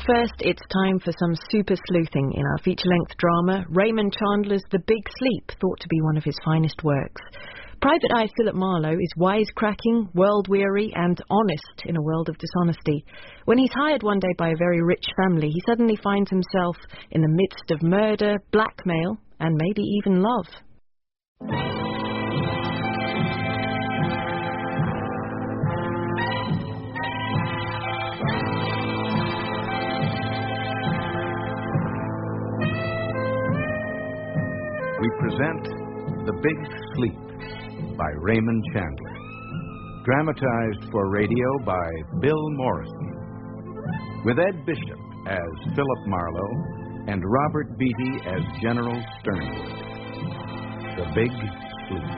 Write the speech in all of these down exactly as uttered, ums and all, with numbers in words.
first, it's time for some super sleuthing in our feature-length drama, Raymond Chandler's The Big Sleep, thought to be one of his finest works. Private Eye Philip Marlowe is wisecracking, world-weary and honest in a world of dishonesty. When he's hired one day by a very rich family, he suddenly finds himself in the midst of murder, blackmail, and maybe even love. We present The Big Sleep by Raymond Chandler, dramatized for radio by Bill Morrison, with Ed Bishop as Philip Marlowe and Robert Beatty as General Sternwood. The Big Sleep.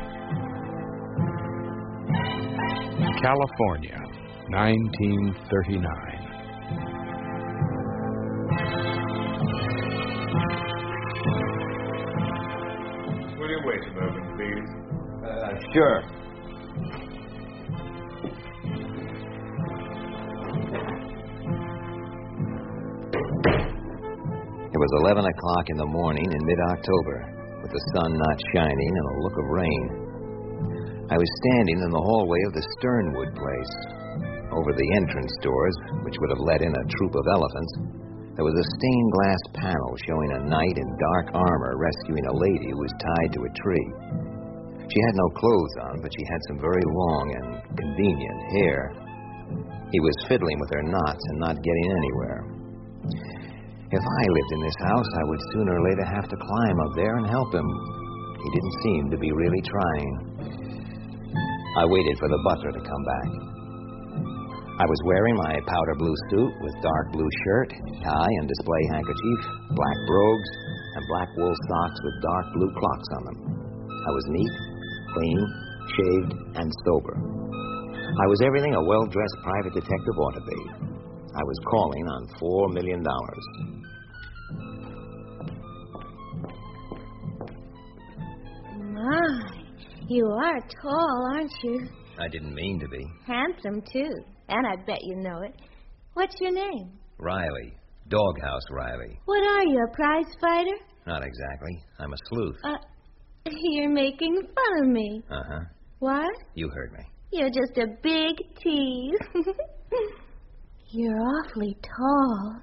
California, nineteen thirty-nine. Will you wait a moment, please? Uh, sure. It was eleven o'clock in the morning in mid-October, with the sun not shining and a look of rain. I was standing in the hallway of the Sternwood place. Over the entrance doors, which would have let in a troop of elephants, there was a stained glass panel showing a knight in dark armor rescuing a lady who was tied to a tree. She had no clothes on, but she had some very long and convenient hair. He was fiddling with her knots and not getting anywhere. If I lived in this house, I would sooner or later have to climb up there and help him. He didn't seem to be really trying. I waited for the butler to come back. I was wearing my powder blue suit with dark blue shirt, tie and display handkerchief, black brogues, and black wool socks with dark blue clocks on them. I was neat, clean, shaved, and sober. I was everything a well-dressed private detective ought to be. I was calling on four million dollars. My, you are tall, aren't you? I didn't mean to be. Handsome, too. And I bet you know it. What's your name? Riley. Doghouse Riley. What are you, a prize fighter? Not exactly. I'm a sleuth. Uh, you're making fun of me. Uh-huh. What? You heard me. You're just a big tease. You're awfully tall.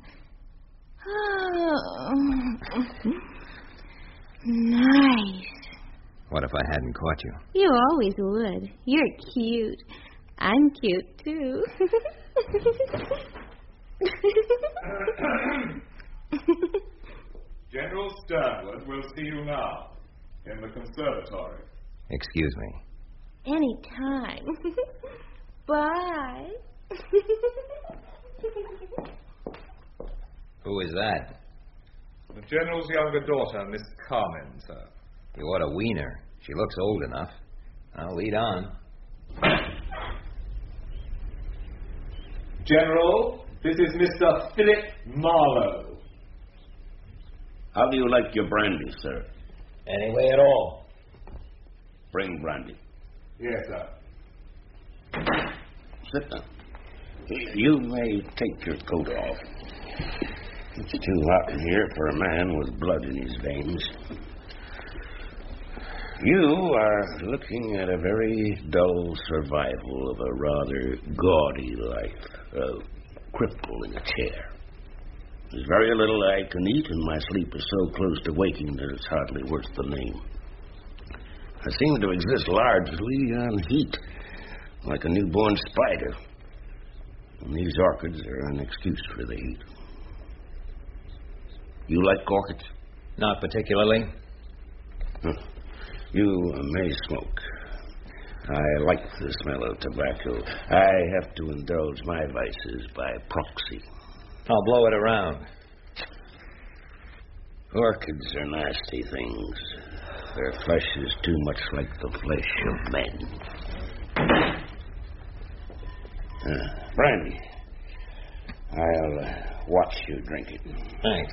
Oh. Nice. What if I hadn't caught you? You always would. You're cute. I'm cute, too. General Sternwood will see you now in the conservatory. Excuse me. Anytime. Bye. Who is that? The General's younger daughter, Miss Carmen, sir. You ought to wean her. She looks old enough. I'll lead on. General, this is Mister Philip Marlowe. How do you like your brandy, sir? Any way at all. Bring brandy. Yes, sir. Sit down. You may take your coat off. It's too hot in here for a man with blood in his veins. You are looking at a very dull survival of a rather gaudy life. A cripple in a chair. There's very little I can eat, and my sleep is so close to waking that it's hardly worth the name. I seem to exist largely on heat, like a newborn spider. And these orchids are an excuse for the heat. You like orchids? Not particularly. Huh. You may smoke. I like the smell of tobacco. I have to indulge my vices by proxy. I'll blow it around. Orchids are nasty things. Their flesh is too much like the flesh of men. Uh, brandy. I'll uh, watch you drink it. Thanks.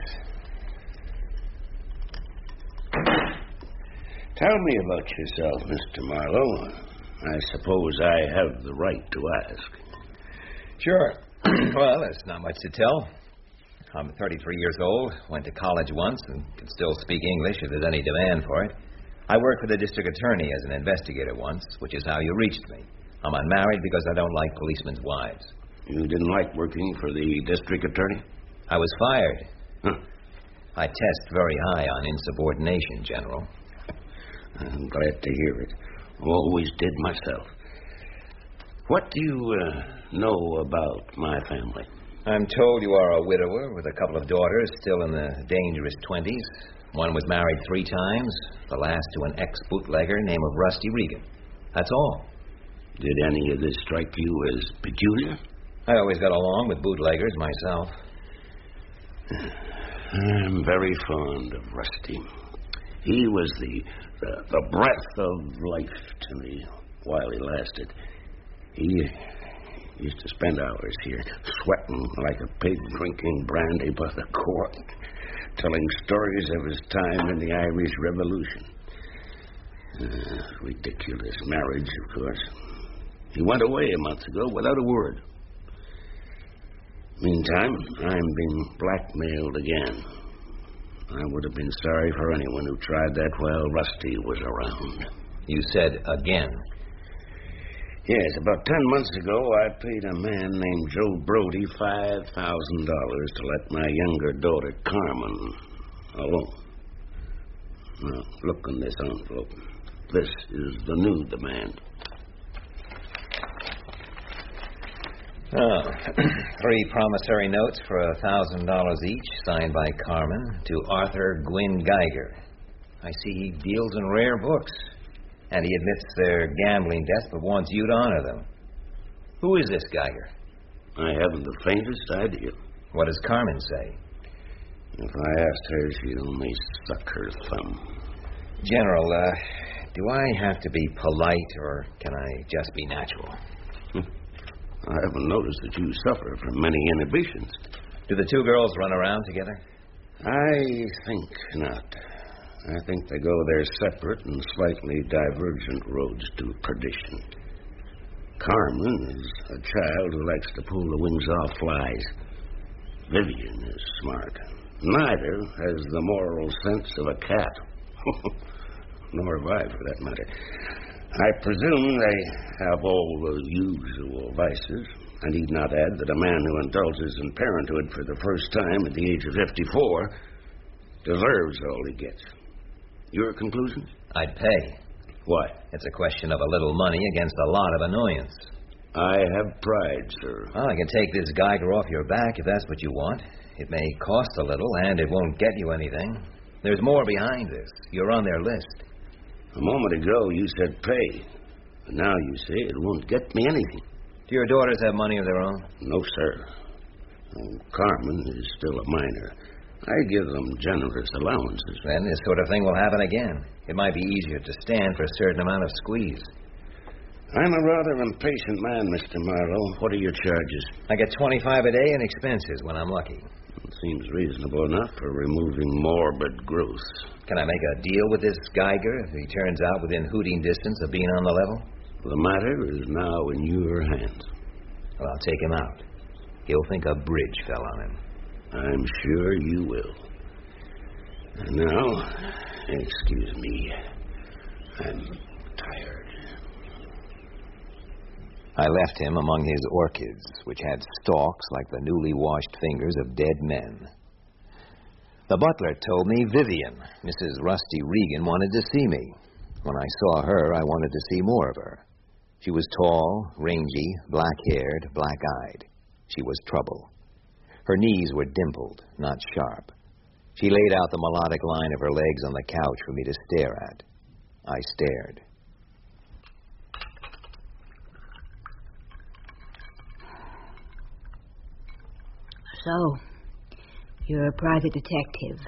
Tell me about yourself, Mister Marlowe. I suppose I have the right to ask. Sure. Well, there's not much to tell. I'm thirty-three years old, went to college once, and can still speak English if there's any demand for it. I worked for the district attorney as an investigator once, which is how you reached me. I'm unmarried because I don't like policemen's wives. You didn't like working for the district attorney? I was fired. Huh. I test very high on insubordination, General. I'm glad to hear it. Always did myself. What do you uh, know about my family? I'm told you are a widower with a couple of daughters still in the dangerous twenties. One was married three times, the last to an ex-bootlegger named Rusty Regan. That's all. Did any of this strike you as peculiar? I always got along with bootleggers myself. I'm very fond of Rusty. He was the, the, the breath of life to me while he lasted. He used to spend hours here, sweating like a pig drinking brandy by the quart, telling stories of his time in the Irish Revolution. Uh, ridiculous marriage, of course. He went away a month ago without a word. Meantime, I'm being blackmailed again. I would have been sorry for anyone who tried that while Rusty was around. You said again. Yes, about ten months ago, I paid a man named Joe Brody five thousand dollars to let my younger daughter, Carmen, alone. Now, look in this envelope. This is the new demand. Oh, three promissory notes for a thousand dollars each, signed by Carmen, to Arthur Gwynn Geiger. I see he deals in rare books, and he admits they're gambling debts, but wants you to honor them. Who is this Geiger? I haven't the faintest idea. What does Carmen say? If I asked her, she'd only suck her thumb. General, uh, do I have to be polite, or can I just be natural? I haven't noticed that you suffer from many inhibitions. Do the two girls run around together? I think not. I think they go their separate and slightly divergent roads to perdition. Carmen is a child who likes to pull the wings off flies. Vivian is smart. Neither has the moral sense of a cat. Nor have I, for that matter. I presume they have all the usual vices. I need not add that a man who indulges in parenthood for the first time at the age of fifty-four deserves all he gets. Your conclusions? I'd pay. Why? It's a question of a little money against a lot of annoyance. I have pride, sir. Well, I can take this Geiger off your back if that's what you want. It may cost a little, and it won't get you anything. There's more behind this. You're on their list. A moment ago, you said pay. And now you say it won't get me anything. Do your daughters have money of their own? No, sir. Oh, Carmen is still a minor. I give them generous allowances. Then this sort of thing will happen again. It might be easier to stand for a certain amount of squeeze. I'm a rather impatient man, Mister Marlowe. What are your charges? I get twenty-five a day in expenses when I'm lucky. It seems reasonable enough for removing morbid growth. Can I make a deal with this Geiger if he turns out within hooting distance of being on the level? The matter is now in your hands. Well, I'll take him out. He'll think a bridge fell on him. I'm sure you will. And now, excuse me, I'm tired. I left him among his orchids, which had stalks like the newly washed fingers of dead men. The butler told me Vivian, Missus Rusty Regan, wanted to see me. When I saw her, I wanted to see more of her. She was tall, rangy, black-haired, black-eyed. She was trouble. Her knees were dimpled, not sharp. She laid out the melodic line of her legs on the couch for me to stare at. I stared. So, you're a private detective.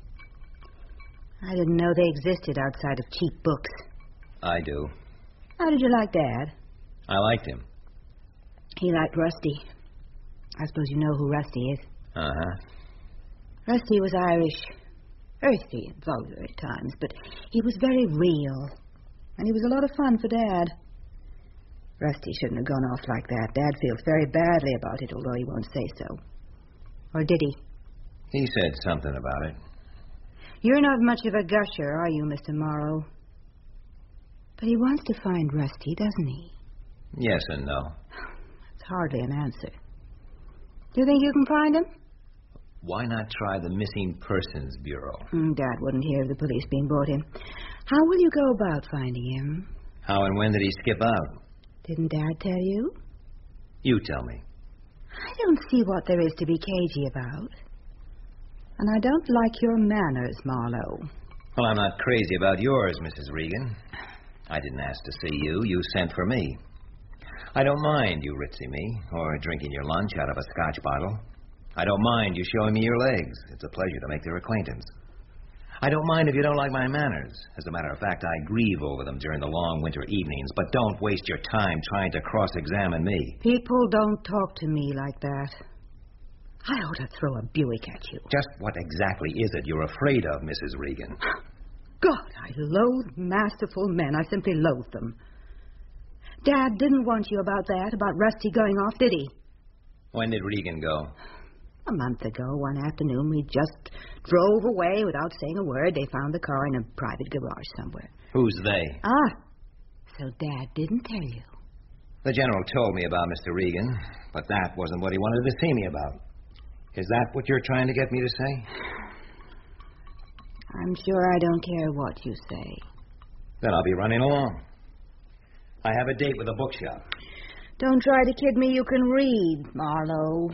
I didn't know they existed outside of cheap books. I do. How did you like Dad? I liked him. He liked Rusty. I suppose you know who Rusty is. Uh-huh. Rusty was Irish, earthy and vulgar at times, but he was very real, and he was a lot of fun for Dad. Rusty shouldn't have gone off like that. Dad feels very badly about it, although he won't say so. Or did he? He said something about it. You're not much of a gusher, are you, Mister Morrow? But he wants to find Rusty, doesn't he? Yes and no. It's hardly an answer. Do you think you can find him? Why not try the Missing Persons Bureau? Mm, Dad wouldn't hear of the police being brought in. How will you go about finding him? How and when did he skip out? Didn't Dad tell you? You tell me. I don't see what there is to be cagey about. And I don't like your manners, Marlowe. Well, I'm not crazy about yours, Missus Regan. I didn't ask to see you. You sent for me. I don't mind you ritzing me or drinking your lunch out of a scotch bottle. I don't mind you showing me your legs. It's a pleasure to make their acquaintance. I don't mind if you don't like my manners. As a matter of fact, I grieve over them during the long winter evenings, but don't waste your time trying to cross-examine me. People don't talk to me like that. I ought to throw a Buick at you. Just what exactly is it you're afraid of, Missus Regan? God, I loathe masterful men. I simply loathe them. Dad didn't want you about that, about Rusty going off, did he? When did Regan go? A month ago, one afternoon, we just drove away without saying a word. They found the car in a private garage somewhere. Who's they? Ah, so Dad didn't tell you. The General told me about Mister Regan, but that wasn't what he wanted to see me about. Is that what you're trying to get me to say? I'm sure I don't care what you say. Then I'll be running along. I have a date with a bookshop. Don't try to kid me you can read, Marlowe.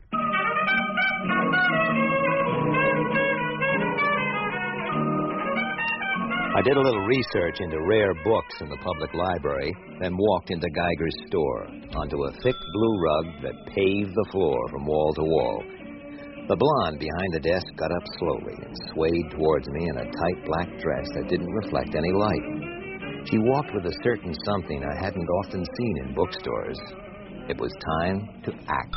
I did a little research into rare books in the public library, then walked into Geiger's store, onto a thick blue rug that paved the floor from wall to wall. The blonde behind the desk got up slowly and swayed towards me in a tight black dress that didn't reflect any light. She walked with a certain something I hadn't often seen in bookstores. It was time to act.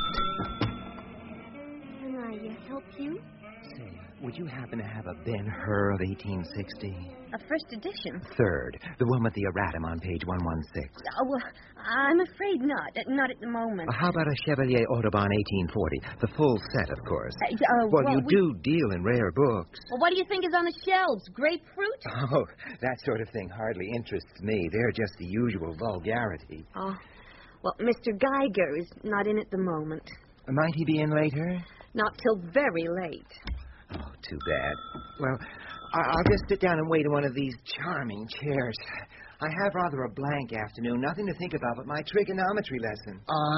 Can I help you? Say, would you happen to have a Ben-Hur of eighteen sixty? A first edition? Third, the one with the erratum on page one sixteen. Oh, well, I'm afraid not. Not at the moment. Uh, how about a Chevalier Audubon eighteen forty? The full set, of course. Uh, uh, well, well, you we... do deal in rare books. Well, what do you think is on the shelves? Grapefruit? Oh, that sort of thing hardly interests me. They're just the usual vulgarity. Oh, well, Mister Geiger is not in at the moment. Might he be in later? Not till very late. Oh, too bad. Well, I'll just sit down and wait in one of these charming chairs. I have rather a blank afternoon. Nothing to think about but my trigonometry lesson.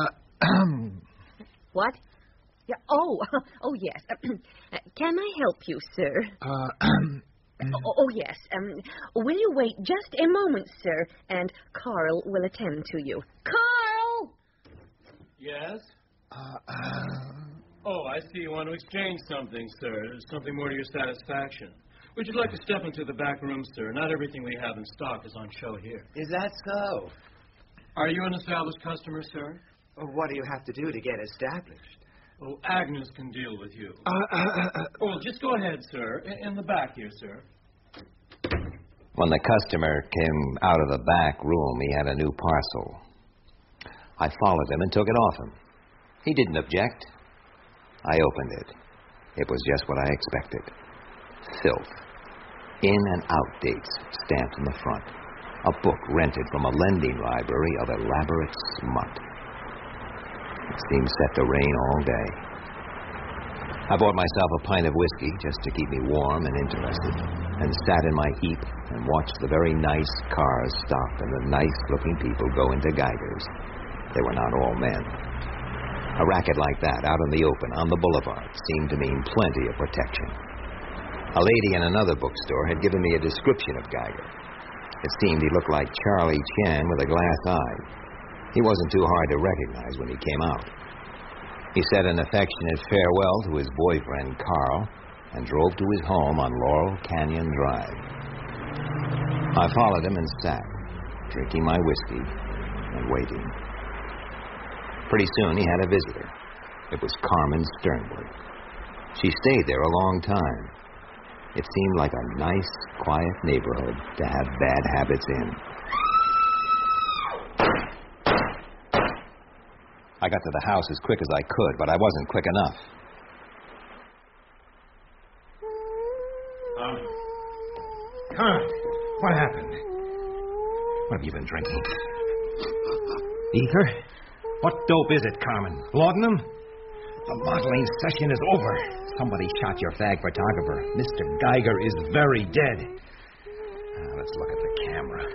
Uh, What? Yeah, oh, oh, yes. Can I help you, sir? Uh, oh, oh, yes. Um, will you wait just a moment, sir, and Carl will attend to you. Carl! Yes? Uh, uh... Oh, I see you want to exchange something, sir. Something more to your satisfaction. Would you like to step into the back room, sir? Not everything we have in stock is on show here. Is that so? Are you an established customer, sir? Well, what do you have to do to get established? Oh, Agnes can deal with you. Uh, uh, uh, uh, oh, just go ahead, sir. In, in the back here, sir. When the customer came out of the back room, he had a new parcel. I followed him and took it off him. He didn't object. I opened it. It was just what I expected. Filth. In and out dates stamped in the front. A book rented from a lending library of elaborate smut. It seemed set to rain all day. I bought myself a pint of whiskey just to keep me warm and interested, and sat in my heap and watched the very nice cars stop and the nice-looking people go into Geiger's. They were not all men. A racket like that, out in the open, on the boulevard, seemed to mean plenty of protection. A lady in another bookstore had given me a description of Geiger. It seemed he looked like Charlie Chan with a glass eye. He wasn't too hard to recognize when he came out. He said an affectionate farewell to his boyfriend, Carl, and drove to his home on Laurel Canyon Drive. I followed him and sat, drinking my whiskey and waiting. Pretty soon he had a visitor. It was Carmen Sternwood. She stayed there a long time. It seemed like a nice, quiet neighborhood to have bad habits in. I got to the house as quick as I could, but I wasn't quick enough. Carmen, what happened? What have you been drinking? Ether? What dope is it, Carmen? Laudanum? The modeling session is over. Somebody shot your fag photographer. Mister Geiger is very dead. Now, let's look at the camera.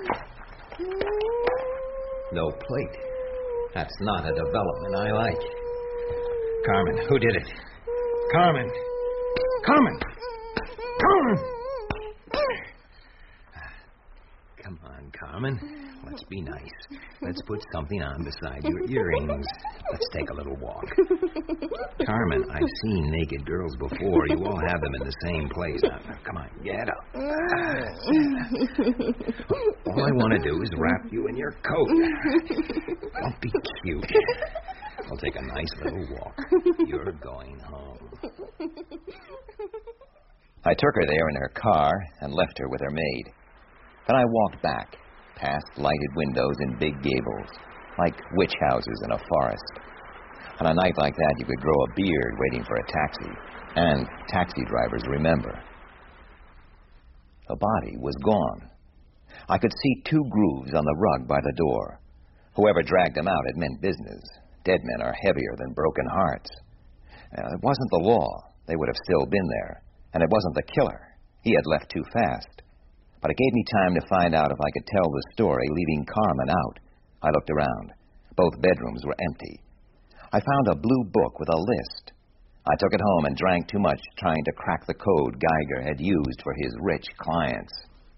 No plate. That's not a development I like. Carmen, who did it? Carmen! Carmen! Carmen! Come on, Carmen. Let's be nice. Let's put something on beside your earrings. Let's take a little walk. Carmen, I've seen naked girls before. You all have them in the same place. Now, now, come on, get up. All I want to do is wrap you in your coat. Don't be cute. I'll take a nice little walk. You're going home. I took her there in her car and left her with her maid. Then I walked back, past lighted windows in big gables, like witch houses in a forest. On a night like that, you could grow a beard waiting for a taxi, and taxi drivers remember. The body was gone. I could see two grooves on the rug by the door. Whoever dragged them out had meant business. Dead men are heavier than broken hearts. Uh, it wasn't the law. They would have still been there. And it wasn't the killer. He had left too fast. But it gave me time to find out if I could tell the story, leaving Carmen out. I looked around. Both bedrooms were empty. I found a blue book with a list. I took it home and drank too much trying to crack the code Geiger had used for his rich clients.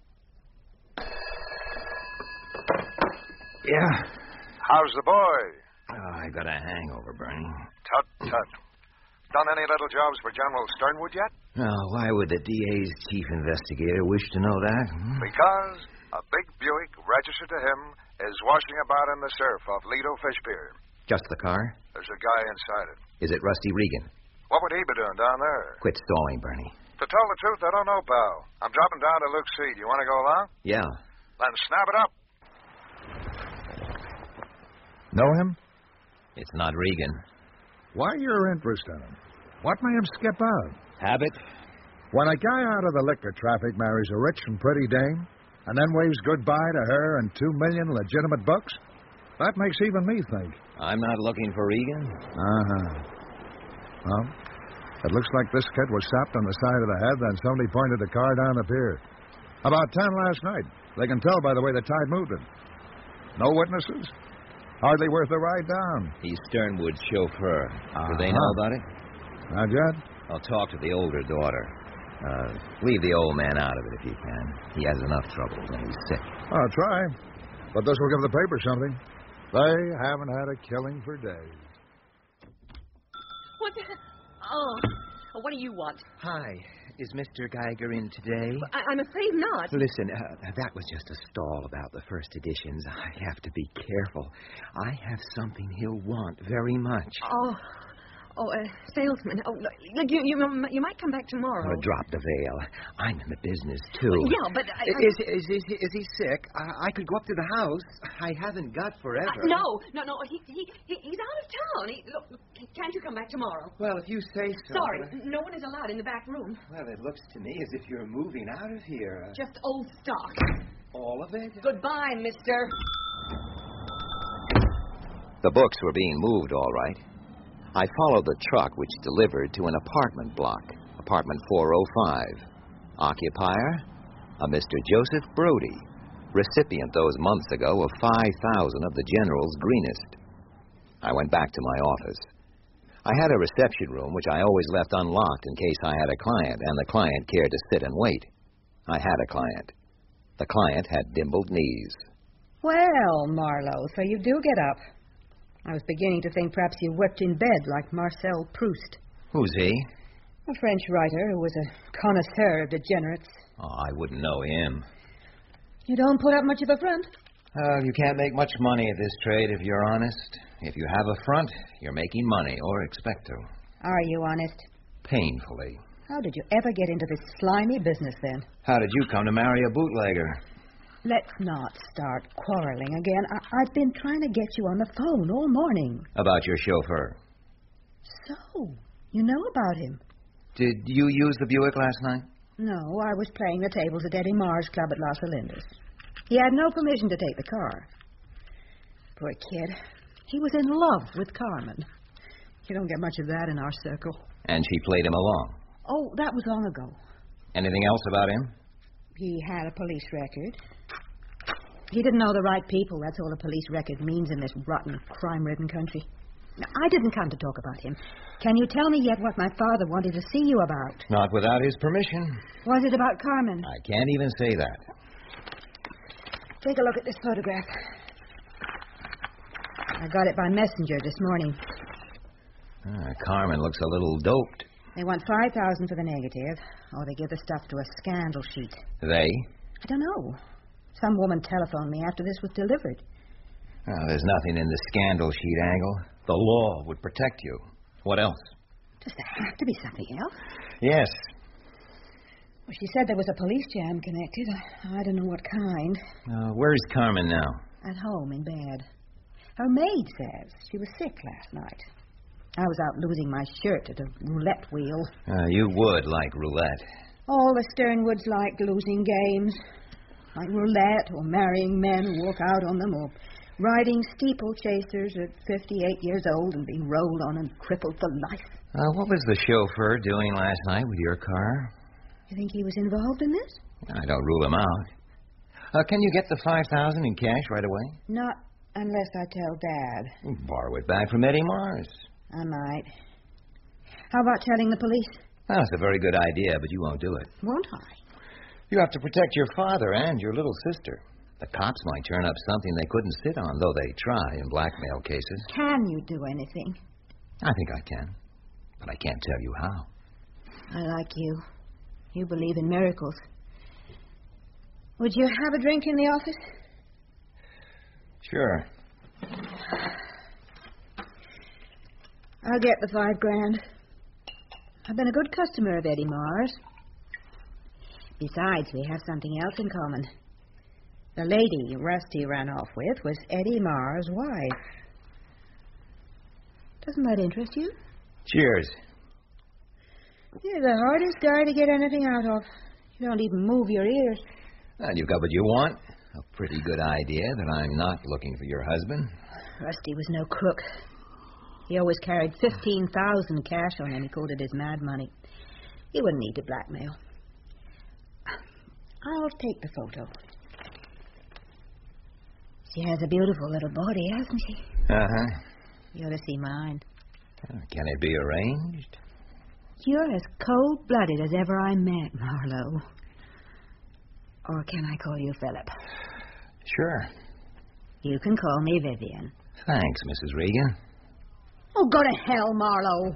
Yeah? How's the boy? Oh, I got a hangover, Bernie. Tut, tut. Done any little jobs for General Sternwood yet? No, why would the D A's chief investigator wish to know that? Hmm? Because a big Buick registered to him is washing about in the surf off Lido Fish Pier. Just the car? There's a guy inside it. Is it Rusty Regan? What would he be doing down there? Quit stalling, Bernie. To tell the truth, I don't know, pal. I'm dropping down to Luke Seed. You want to go along? Yeah. Then snap it up. Know him? It's not Regan. Why your interest in him? What made him skip out? Habit? When a guy out of the liquor traffic marries a rich and pretty dame, and then waves goodbye to her and two million legitimate bucks, that makes even me think. I'm not looking for Regan. Uh-huh. Well, it looks like this kid was sapped on the side of the head, then somebody pointed the car down the pier. About ten last night. They can tell by the way the tide moved it. No witnesses? Hardly worth the ride down. He's Sternwood's chauffeur. Uh-huh. Do they know about it? Not yet. I'll talk to the older daughter. Uh, leave the old man out of it if you can. He has enough troubles and he's sick. I'll try. But this will give the paper something. They haven't had a killing for days. What the... Oh, what do you want? Hi. Is Mister Geiger in today? I- I'm afraid not. Listen, uh, that was just a stall about the first editions. I have to be careful. I have something he'll want very much. Oh... Oh, uh, salesman. Oh, look, you, you you might come back tomorrow. Oh, drop the veil. I'm in the business, too. Yeah, but... I, I... Is, is, is, is he sick? I, I could go up to the house. I haven't got forever. Uh, no, no, no. He, he, he He's out of town. He, look, can't you come back tomorrow? Well, if you say so. Sorry, no one is allowed in the back room. Well, it looks to me as if you're moving out of here. Uh, Just old stock. All of it? Goodbye, mister. The books were being moved, all right. I followed the truck which delivered to an apartment block, apartment four oh five. Occupier, a Mister Joseph Brody, recipient those months ago of five thousand of the General's greenest. I went back to my office. I had a reception room which I always left unlocked in case I had a client and the client cared to sit and wait. I had a client. The client had dimpled knees. Well, Marlowe, so you do get up. I was beginning to think perhaps you wept in bed like Marcel Proust. Who's he? A French writer who was a connoisseur of degenerates. Oh, I wouldn't know him. You don't put up much of a front? Uh, you can't make much money at this trade if you're honest. If you have a front, you're making money, or expect to. Are you honest? Painfully. How did you ever get into this slimy business, then? How did you come to marry a bootlegger? Let's not start quarreling again. I- I've been trying to get you on the phone all morning. About your chauffeur. So, you know about him? Did you use the Buick last night? No, I was playing the tables at Eddie Marr's club at Las Olindas. He had no permission to take the car. Poor kid. He was in love with Carmen. You don't get much of that in our circle. And she played him along. Oh, that was long ago. Anything else about him? He had a police record. He didn't know the right people. That's all a police record means in this rotten, crime-ridden country. Now, I didn't come to talk about him. Can you tell me yet what my father wanted to see you about? Not without his permission. Was it about Carmen? I can't even say that. Take a look at this photograph. I got it by messenger this morning. Ah, Carmen looks a little doped. They want five thousand dollars for the negative, or they give the stuff to a scandal sheet. They? I don't know. Some woman telephoned me after this was delivered. Oh, there's nothing in the scandal sheet angle. The law would protect you. What else? Does there have to be something else? Yes. Well, she said there was a police jam connected. I don't know what kind. Uh, where's Carmen now? At home, in bed. Her maid says she was sick last night. I was out losing my shirt at a roulette wheel. Uh, you would like roulette. All the Sternwoods liked losing games. Like roulette, or marrying men who walk out on them, or riding steeplechasers at fifty-eight years old and being rolled on and crippled for life. Uh, what was the chauffeur doing last night with your car? You think he was involved in this? I don't rule him out. Uh, can you get the five thousand dollars in cash right away? Not unless I tell Dad. Borrow it back from Eddie Mars. I might. How about telling the police? Well, that's a very good idea, but you won't do it. Won't I? You have to protect your father and your little sister. The cops might turn up something they couldn't sit on, though they try in blackmail cases. Can you do anything? I think I can, but I can't tell you how. I like you. You believe in miracles. Would you have a drink in the office? Sure. I'll get the five grand. I've been a good customer of Eddie Mars. Besides, we have something else in common. The lady Rusty ran off with was Eddie Mars' wife. Doesn't that interest you? Cheers. You're the hardest guy to get anything out of. You don't even move your ears. And you've got what you want. A pretty good idea that I'm not looking for your husband. Rusty was no crook. He always carried fifteen thousand dollars cash on him. He called it his mad money. He wouldn't need to blackmail. I'll take the photo. She has a beautiful little body, hasn't she? Uh-huh. You ought to see mine. Uh, can it be arranged? You're as cold-blooded as ever I met, Marlowe. Or can I call you Philip? Sure. You can call me Vivian. Thanks, Missus Regan. Oh, go to hell, Marlowe.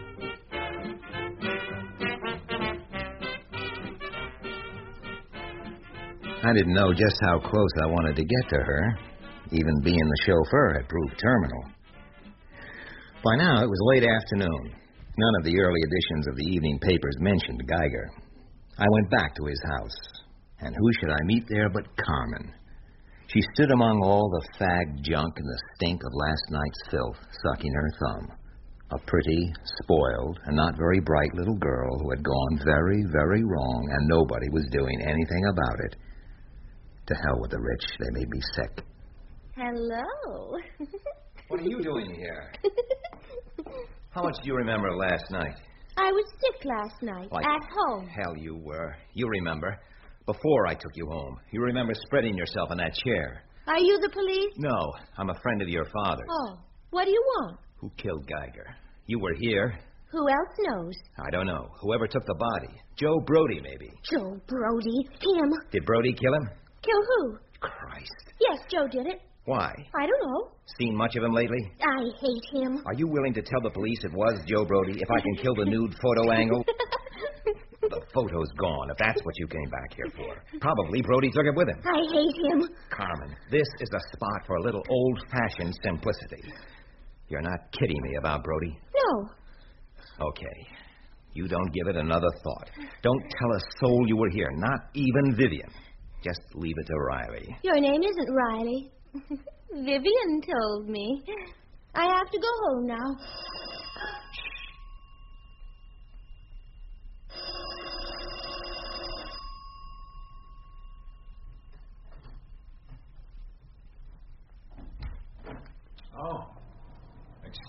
I didn't know just how close I wanted to get to her. Even being the chauffeur had proved terminal. By now, it was late afternoon. None of the early editions of the evening papers mentioned Geiger. I went back to his house. And who should I meet there but Carmen? She stood among all the fag junk and the stink of last night's filth, sucking her thumb. A pretty, spoiled, and not very bright little girl who had gone very, very wrong, and nobody was doing anything about it. To hell with the rich. They made me sick. Hello. What are you doing here? How much do you remember last night? I was sick last night, Like at home. Hell you were. You remember. Before I took you home. You remember spreading yourself in that chair. Are you the police? No, I'm a friend of your father's. Oh, what do you want? Who killed Geiger? You were here. Who else knows? I don't know. Whoever took the body. Joe Brody, maybe. Joe Brody. Him. Did Brody kill him? Kill who? Christ. Yes, Joe did it. Why? I don't know. Seen much of him lately? I hate him. Are you willing to tell the police it was Joe Brody if I can kill the nude photo angle? The photo's gone, if that's what you came back here for. Probably Brody took it with him. I hate him. Carmen, this is the spot for a little old-fashioned simplicity. You're not kidding me about Brody? No. Okay. You don't give it another thought. Don't tell a soul you were here, not even Vivian. Just leave it to Riley. Your name isn't Riley. Vivian told me. I have to go home now.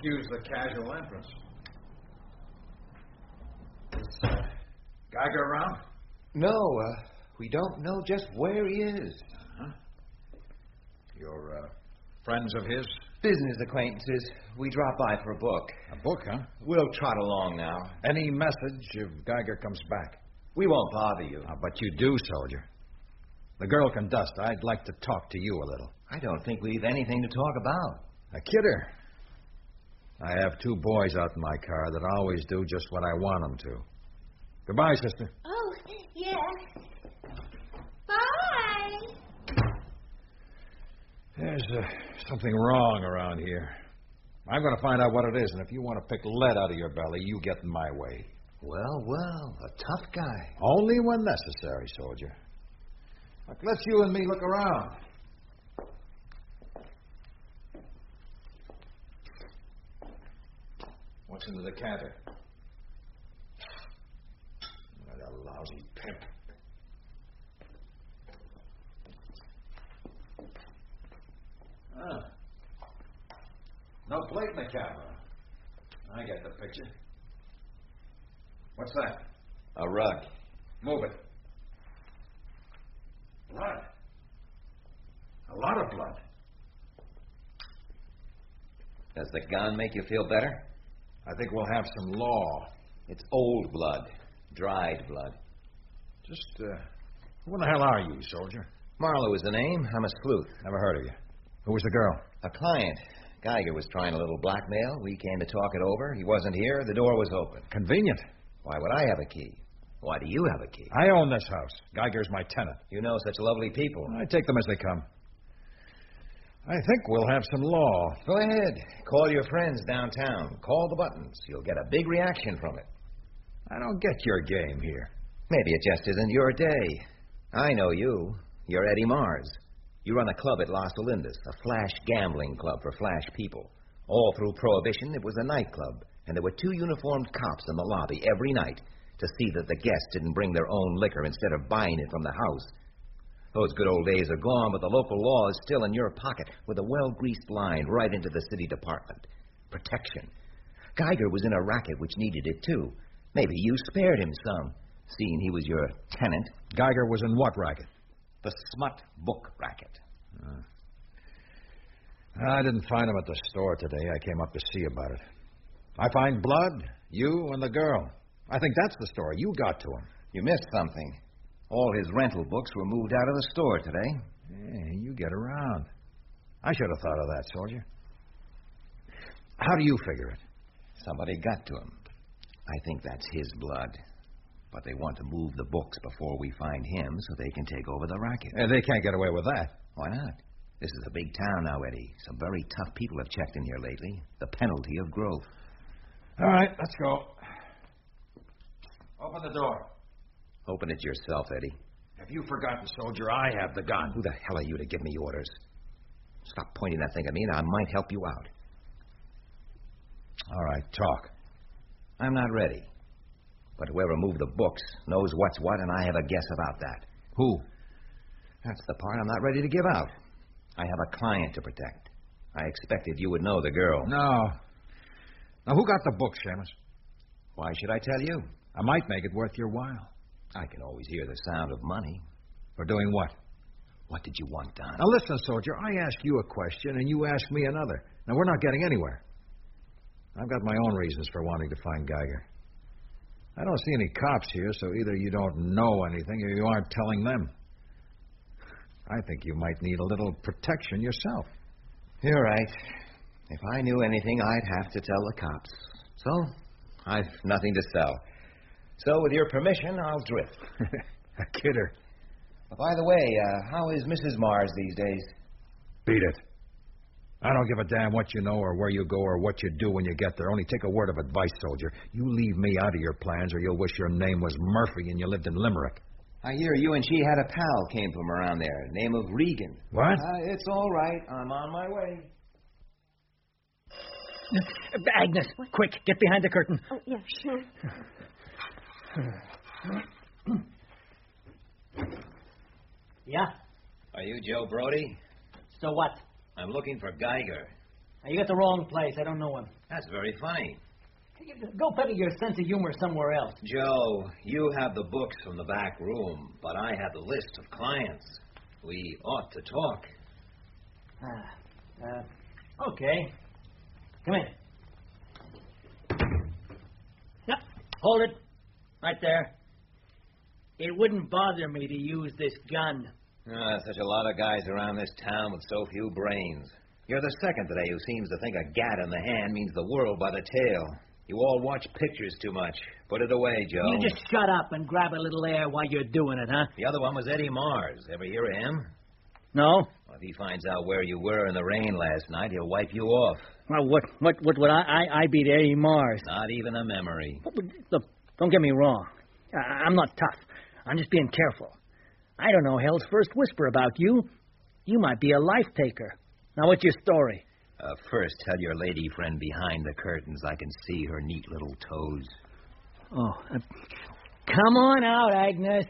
excuse the casual entrance. Is uh, Geiger around? No, uh, we don't know just where he is. Huh? You're uh, friends of his? Business acquaintances. We dropped by for a book. A book, huh? We'll trot along now. Any message if Geiger comes back? We won't bother you. Uh, but you do, soldier. The girl can dust. I'd like to talk to you a little. I don't think we've anything to talk about. A kidder. I have two boys out in my car that always do just what I want them to. Goodbye, sister. Oh, yeah. Bye. There's uh, something wrong around here. I'm going to find out what it is, and if you want to pick lead out of your belly, you get in my way. Well, well, a tough guy. Only when necessary, soldier. Look, let's you and me look around. What's in the decanter? What a lousy pimp. Ah. No plate in the camera. I get the picture. What's that? A rug. Move it. Blood. A lot of blood. Does the gun make you feel better? I think we'll have some law. It's old blood. Dried blood. Just, uh, who the hell are you, soldier? Marlowe is the name. I'm a sleuth. Never heard of you. Who was the girl? A client. Geiger was trying a little blackmail. We came to talk it over. He wasn't here. The door was open. Convenient. Why would I have a key? Why do you have a key? I own this house. Geiger's my tenant. You know such lovely people. I take them as they come. I think we'll have some law. Go ahead. Call your friends downtown. Call the buttons. You'll get a big reaction from it. I don't get your game here. Maybe it just isn't your day. I know you. You're Eddie Mars. You run a club at Las Olindas, a flash gambling club for flash people. All through Prohibition, it was a nightclub, and there were two uniformed cops in the lobby every night to see that the guests didn't bring their own liquor instead of buying it from the house. Those good old days are gone, but the local law is still in your pocket with a well-greased line right into the city department. Protection. Geiger was in a racket which needed it, too. Maybe you spared him some, seeing he was your tenant. Geiger was in what racket? The smut book racket. Uh, I didn't find him at the store today. I came up to see about it. I find blood, you, and the girl. I think that's the story. You got to him. You missed something. All his rental books were moved out of the store today. Hey, you get around. I should have thought of that, soldier. How do you figure it? Somebody got to him. I think that's his blood. But they want to move the books before we find him so they can take over the racket. Uh, they can't get away with that. Why not? This is a big town now, Eddie. Some very tough people have checked in here lately. The penalty of growth. All right, let's go. Open the door. Open it yourself, Eddie. Have you forgotten, soldier? I have the gun. Who the hell are you to give me orders? Stop pointing that thing at me and I might help you out. All right, talk. I'm not ready. But whoever moved the books knows what's what, and I have a guess about that. Who? That's the part I'm not ready to give out. I have a client to protect. I expected you would know the girl. No. Now, who got the book, Seamus? Why should I tell you? I might make it worth your while. I can always hear the sound of money. For doing what? What did you want done? Now, listen, soldier. I ask you a question, and you ask me another. Now, we're not getting anywhere. I've got my own reasons for wanting to find Geiger. I don't see any cops here, so either you don't know anything or you aren't telling them. I think you might need a little protection yourself. You're right. If I knew anything, I'd have to tell the cops. So, I've nothing to sell. So, with your permission, I'll drift. A kidder. By the way, uh, how is Missus Mars these days? Beat it. I don't give a damn what you know or where you go or what you do when you get there. Only take a word of advice, soldier. You leave me out of your plans or you'll wish your name was Murphy and you lived in Limerick. I hear you and she had a pal came from around there, name of Regan. What? Uh, it's all right. I'm on my way. Uh, Agnes, what? Quick, get behind the curtain. Oh, yeah, sure. Yeah? Are you Joe Brody? So what? I'm looking for Geiger. You got the wrong place. I don't know him. That's very funny. Go peddle your sense of humor somewhere else. Joe, you have the books from the back room, but I have the list of clients. We ought to talk. Ah, uh, okay. Come in. Yep, hold it. Right there. It wouldn't bother me to use this gun. Ah, such a lot of guys around this town with so few brains. You're the second today who seems to think a gat in the hand means the world by the tail. You all watch pictures too much. Put it away, Joe. You just shut up and grab a little air while you're doing it, huh? The other one was Eddie Mars. Ever hear of him? No. Well, if he finds out where you were in the rain last night, he'll wipe you off. Well, what what what would I I, I be to Eddie Mars? Not even a memory. Look, don't get me wrong. I, I'm not tough. I'm just being careful. I don't know hell's first whisper about you. You might be a life taker. Now, what's your story? Uh, first, tell your lady friend behind the curtains I can see her neat little toes. Oh, uh, come on out, Agnes.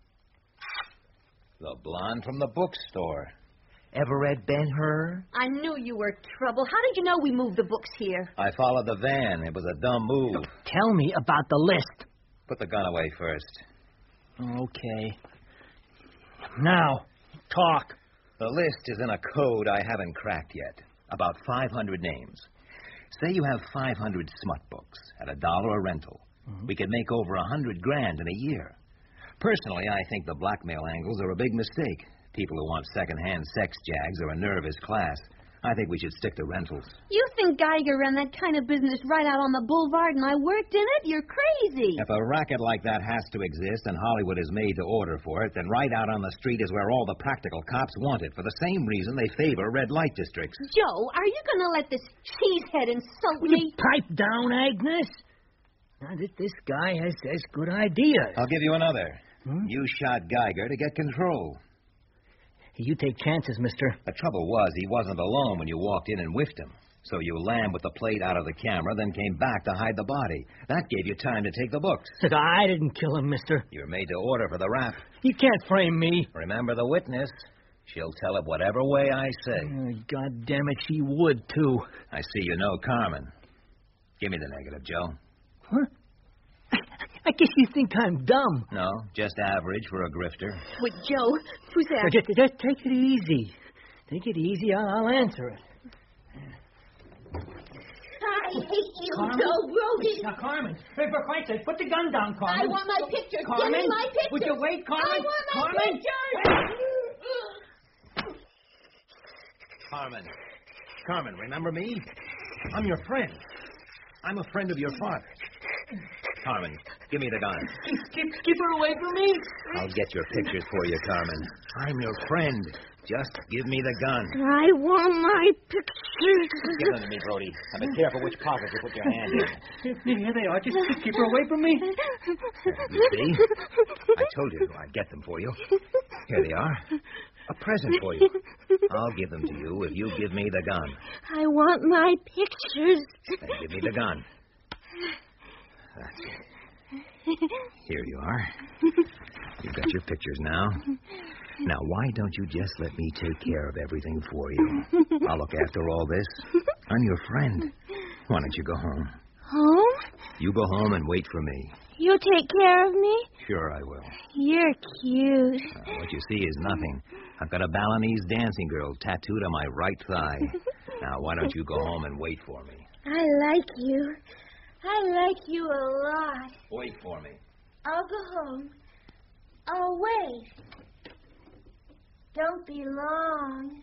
The blonde from the bookstore. Ever read Ben-Hur? I knew you were trouble. How did you know we moved the books here? I followed the van. It was a dumb move. Look, tell me about the list. Put the gun away first. Okay. Now, talk. The list is in a code I haven't cracked yet. About five hundred names. Say you have five hundred smut books at a dollar a rental. Mm-hmm. We could make over a hundred grand in a year. Personally, I think the blackmail angles are a big mistake. People who want second-hand sex jags are a nervous class. I think we should stick to rentals. You think Geiger ran that kind of business right out on the boulevard and I worked in it? You're crazy. If a racket like that has to exist and Hollywood is made to order for it, then right out on the street is where all the practical cops want it, for the same reason they favor red light districts. Joe, are you going to let this cheesehead insult Will me? you pipe down, Agnes? Now, this, this guy has, has good ideas. I'll give you another. Hmm? You shot Geiger to get control. You take chances, mister. The trouble was he wasn't alone when you walked in and whiffed him. So you lammed with the plate out of the camera, then came back to hide the body. That gave you time to take the books. Look, I didn't kill him, mister. You're made to order for the rap. You can't frame me. Remember the witness. She'll tell it whatever way I say. Oh, God damn it, she would, too. I see you know Carmen. Give me the negative, Joe. Huh? I guess you think I'm dumb. No, just average for a grifter. Wait, Joe, who's that? Just, just take it easy. Take it easy, I'll, I'll answer it. I hate you, Carmen? Joe Brody. Now, Carmen, for Christ's sake, put the gun down, Carmen. I want my pictures. Carmen, Give me my pictures. Would you wait, Carmen? I want my Carmen? pictures. Carmen. Carmen, remember me? I'm your friend. I'm a friend of your father. Carmen, give me the gun. Keep, keep her away from me. I'll get your pictures for you, Carmen. I'm your friend. Just give me the gun. I want my pictures. Give them to me, Brody. Now be careful which pocket you put your hand in. Here they are. Just, just keep her away from me. You see? I told you I'd get them for you. Here they are. A present for you. I'll give them to you if you give me the gun. I want my pictures. Then give me the gun. That's it. Here you are. You've got your pictures now. Now, why don't you just let me take care of everything for you? I'll look after all this. I'm your friend. Why don't you go home? Home? You go home and wait for me. You take care of me? Sure I will. You're cute. Uh, what you see is nothing. I've got a Balinese dancing girl tattooed on my right thigh. Now, why don't you go home and wait for me? I like you. I like you a lot. Wait for me. I'll go home. I'll wait. Don't be long.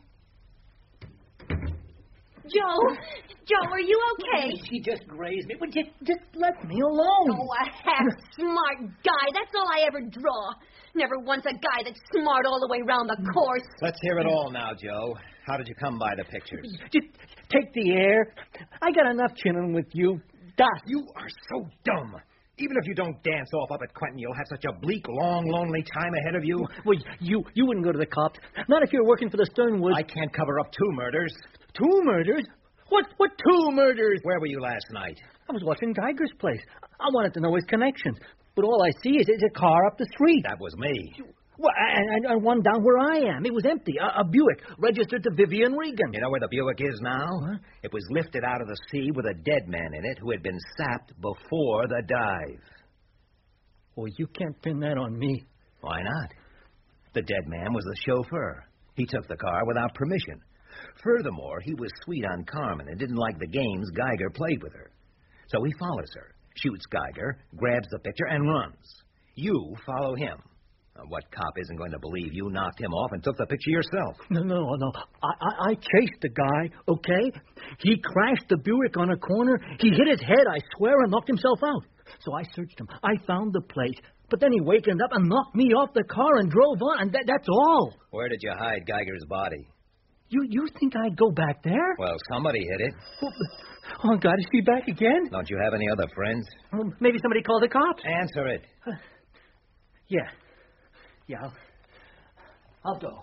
Joe! Joe, are you okay? She just grazed me. But just, just let me alone. Oh, a half-smart guy. That's all I ever draw. Never once a guy that's smart all the way around the course. Let's hear it all now, Joe. How did you come by the pictures? Just take the air. I got enough chinning with you. Dust. You are so dumb. Even if you don't dance off up at Quentin, you'll have such a bleak, long, lonely time ahead of you. Well, you you wouldn't go to the cops. Not if you're working for the Sternwood. I can't cover up two murders. Two murders? What What two murders? Where were you last night? I was watching Geiger's place. I wanted to know his connections. But all I see is, is a car up the street. That was me. Well, and, and one down where I am. It was empty. A, a Buick registered to Vivian Regan. You know where the Buick is now? Huh? It was lifted out of the sea with a dead man in it who had been sapped before the dive. Well, you can't pin that on me. Why not? The dead man was the chauffeur. He took the car without permission. Furthermore, he was sweet on Carmen and didn't like the games Geiger played with her. So he follows her, shoots Geiger, grabs the picture, and runs. You follow him. Now, what cop isn't going to believe you knocked him off and took the picture yourself? No, no, no. I, I, I chased the guy, okay? He crashed the Buick on a corner. He hit his head, I swear, and knocked himself out. So I searched him. I found the place. But then he wakened up and knocked me off the car and drove on, and that, that's all. Where did you hide Geiger's body? You you think I'd go back there? Well, somebody hit it. Well, oh, God, is he back again? Don't you have any other friends? Well, maybe somebody called the cops. Answer it. Uh, yeah. Yeah, I'll, I'll go.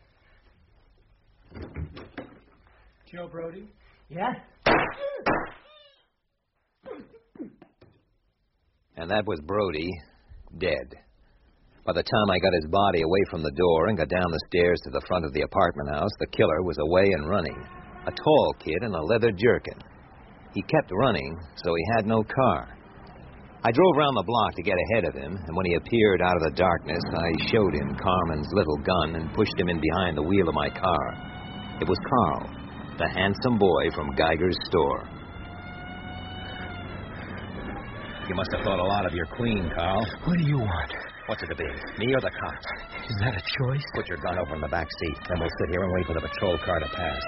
Joe Brody? Yeah? And that was Brody, dead. By the time I got his body away from the door and got down the stairs to the front of the apartment house, the killer was away and running. A tall kid in a leather jerkin. He kept running, so he had no car. I drove around the block to get ahead of him, and when he appeared out of the darkness, I showed him Carmen's little gun and pushed him in behind the wheel of my car. It was Carl, the handsome boy from Geiger's store. You must have thought a lot of your queen, Carl. What do you want? What's it to be? Me or the cops? Is that a choice? Put your gun over in the back seat, then we'll sit here and wait for the patrol car to pass.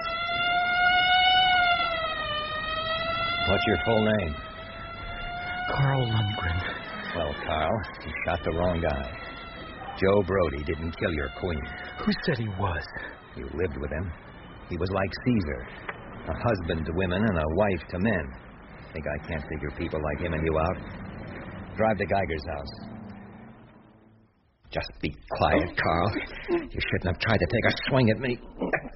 What's your full name? Carl Lundgren. Well, Carl, you shot the wrong guy. Joe Brody didn't kill your queen. Who said he was? You lived with him. He was like Caesar, a husband to women and a wife to men. Think I can't figure people like him and you out? Drive to Geiger's house. Just be quiet, Carl. You shouldn't have tried to take a swing at me.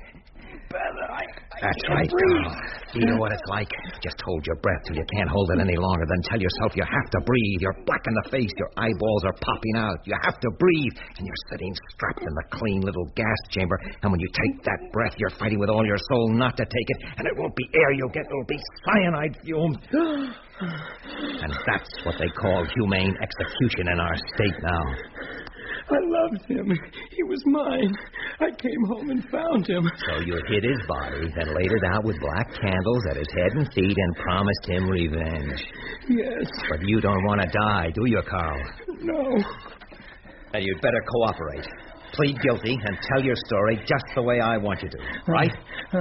That's right, Carl. You know what it's like? Just hold your breath till you can't hold it any longer. Then tell yourself you have to breathe. You're black in the face. Your eyeballs are popping out. You have to breathe. And you're sitting strapped in the clean little gas chamber. And when you take that breath, you're fighting with all your soul not to take it. And it won't be air you'll get. It'll be cyanide fumes. And that's what they call humane execution in our state now. I loved him. He was mine. I came home and found him. So you hid his body, then laid it out with black candles at his head and feet and promised him revenge. Yes. But you don't want to die, do you, Carl? No. Then you'd better cooperate. Plead guilty and tell your story just the way I want you to, right?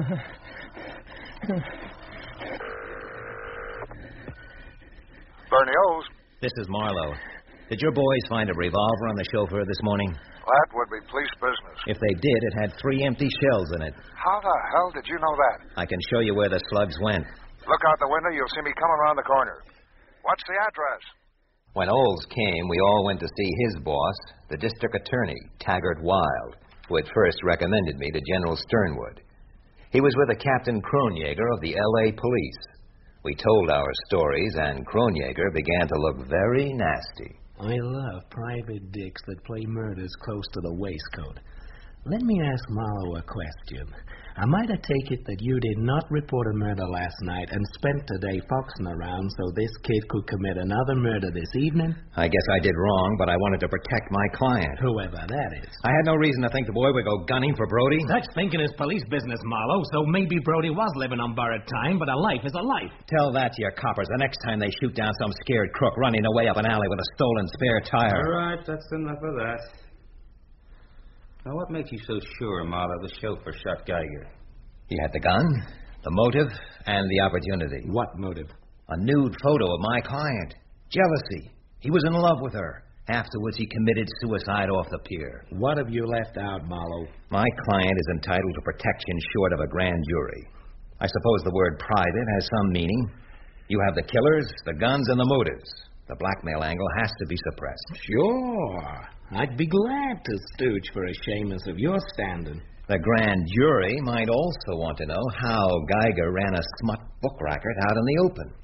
Bernie O's. This is Marlowe. Did your boys find a revolver on the chauffeur this morning? That would be police business. If they did, it had three empty shells in it. How the hell did you know that? I can show you where the slugs went. Look out the window. You'll see me coming around the corner. What's the address? When Olds came, we all went to see his boss, the district attorney, Taggart Wild, who had first recommended me to General Sternwood. He was with a Captain Kronjaeger of the L A Police. We told our stories, and Kronjaeger began to look very nasty. I love private dicks that play murders close to the waistcoat. Let me ask Marlowe a question. Am I to take it that you did not report a murder last night and spent today foxing around so this kid could commit another murder this evening? I guess I did wrong, but I wanted to protect my client. Whoever that is. I had no reason to think the boy would go gunning for Brody. Such thinking is police business, Marlowe, so maybe Brody was living on borrowed time, but a life is a life. Tell that to your coppers the next time they shoot down some scared crook running away up an alley with a stolen spare tire. All right, that's enough of that. Now, what makes you so sure, Marlowe, the chauffeur shot Geiger? He had the gun, the motive, and the opportunity. What motive? A nude photo of my client. Jealousy. He was in love with her. Afterwards, he committed suicide off the pier. What have you left out, Marlowe? My client is entitled to protection short of a grand jury. I suppose the word private has some meaning. You have the killers, the guns, and the motives. The blackmail angle has to be suppressed. Sure. I'd be glad to stooge for a shamus of your standing. The grand jury might also want to know how Geiger ran a smut book racket out in the open.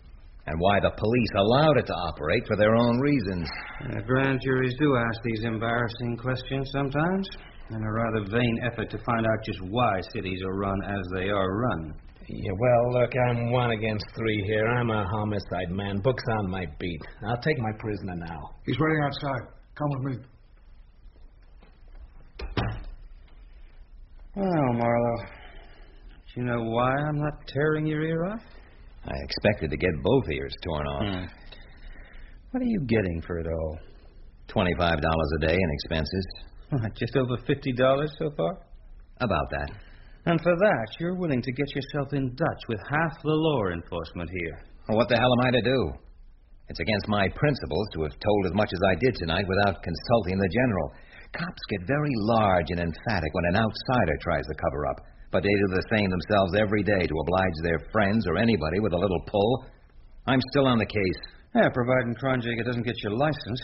and why the police allowed it to operate for their own reasons. Uh, grand juries do ask these embarrassing questions sometimes, in a rather vain effort to find out just why cities are run as they are run. Yeah, well, look, I'm one against three here. I'm a homicide man. Book's on my beat. I'll take my prisoner now. He's waiting outside. Come with me. Well, Marlowe, do you know why I'm not tearing your ear off? I expected to get both ears torn off. Hmm. What are you getting for it all? Twenty-five dollars a day in expenses. Just over fifty dollars so far? About that. And for that, you're willing to get yourself in Dutch with half the law enforcement here. Well, what the hell am I to do? It's against my principles to have told as much as I did tonight without consulting the general. Cops get very large and emphatic when an outsider tries to cover up, but they do the same themselves every day to oblige their friends or anybody with a little pull. I'm still on the case. Yeah, providing Kronjager doesn't get your license.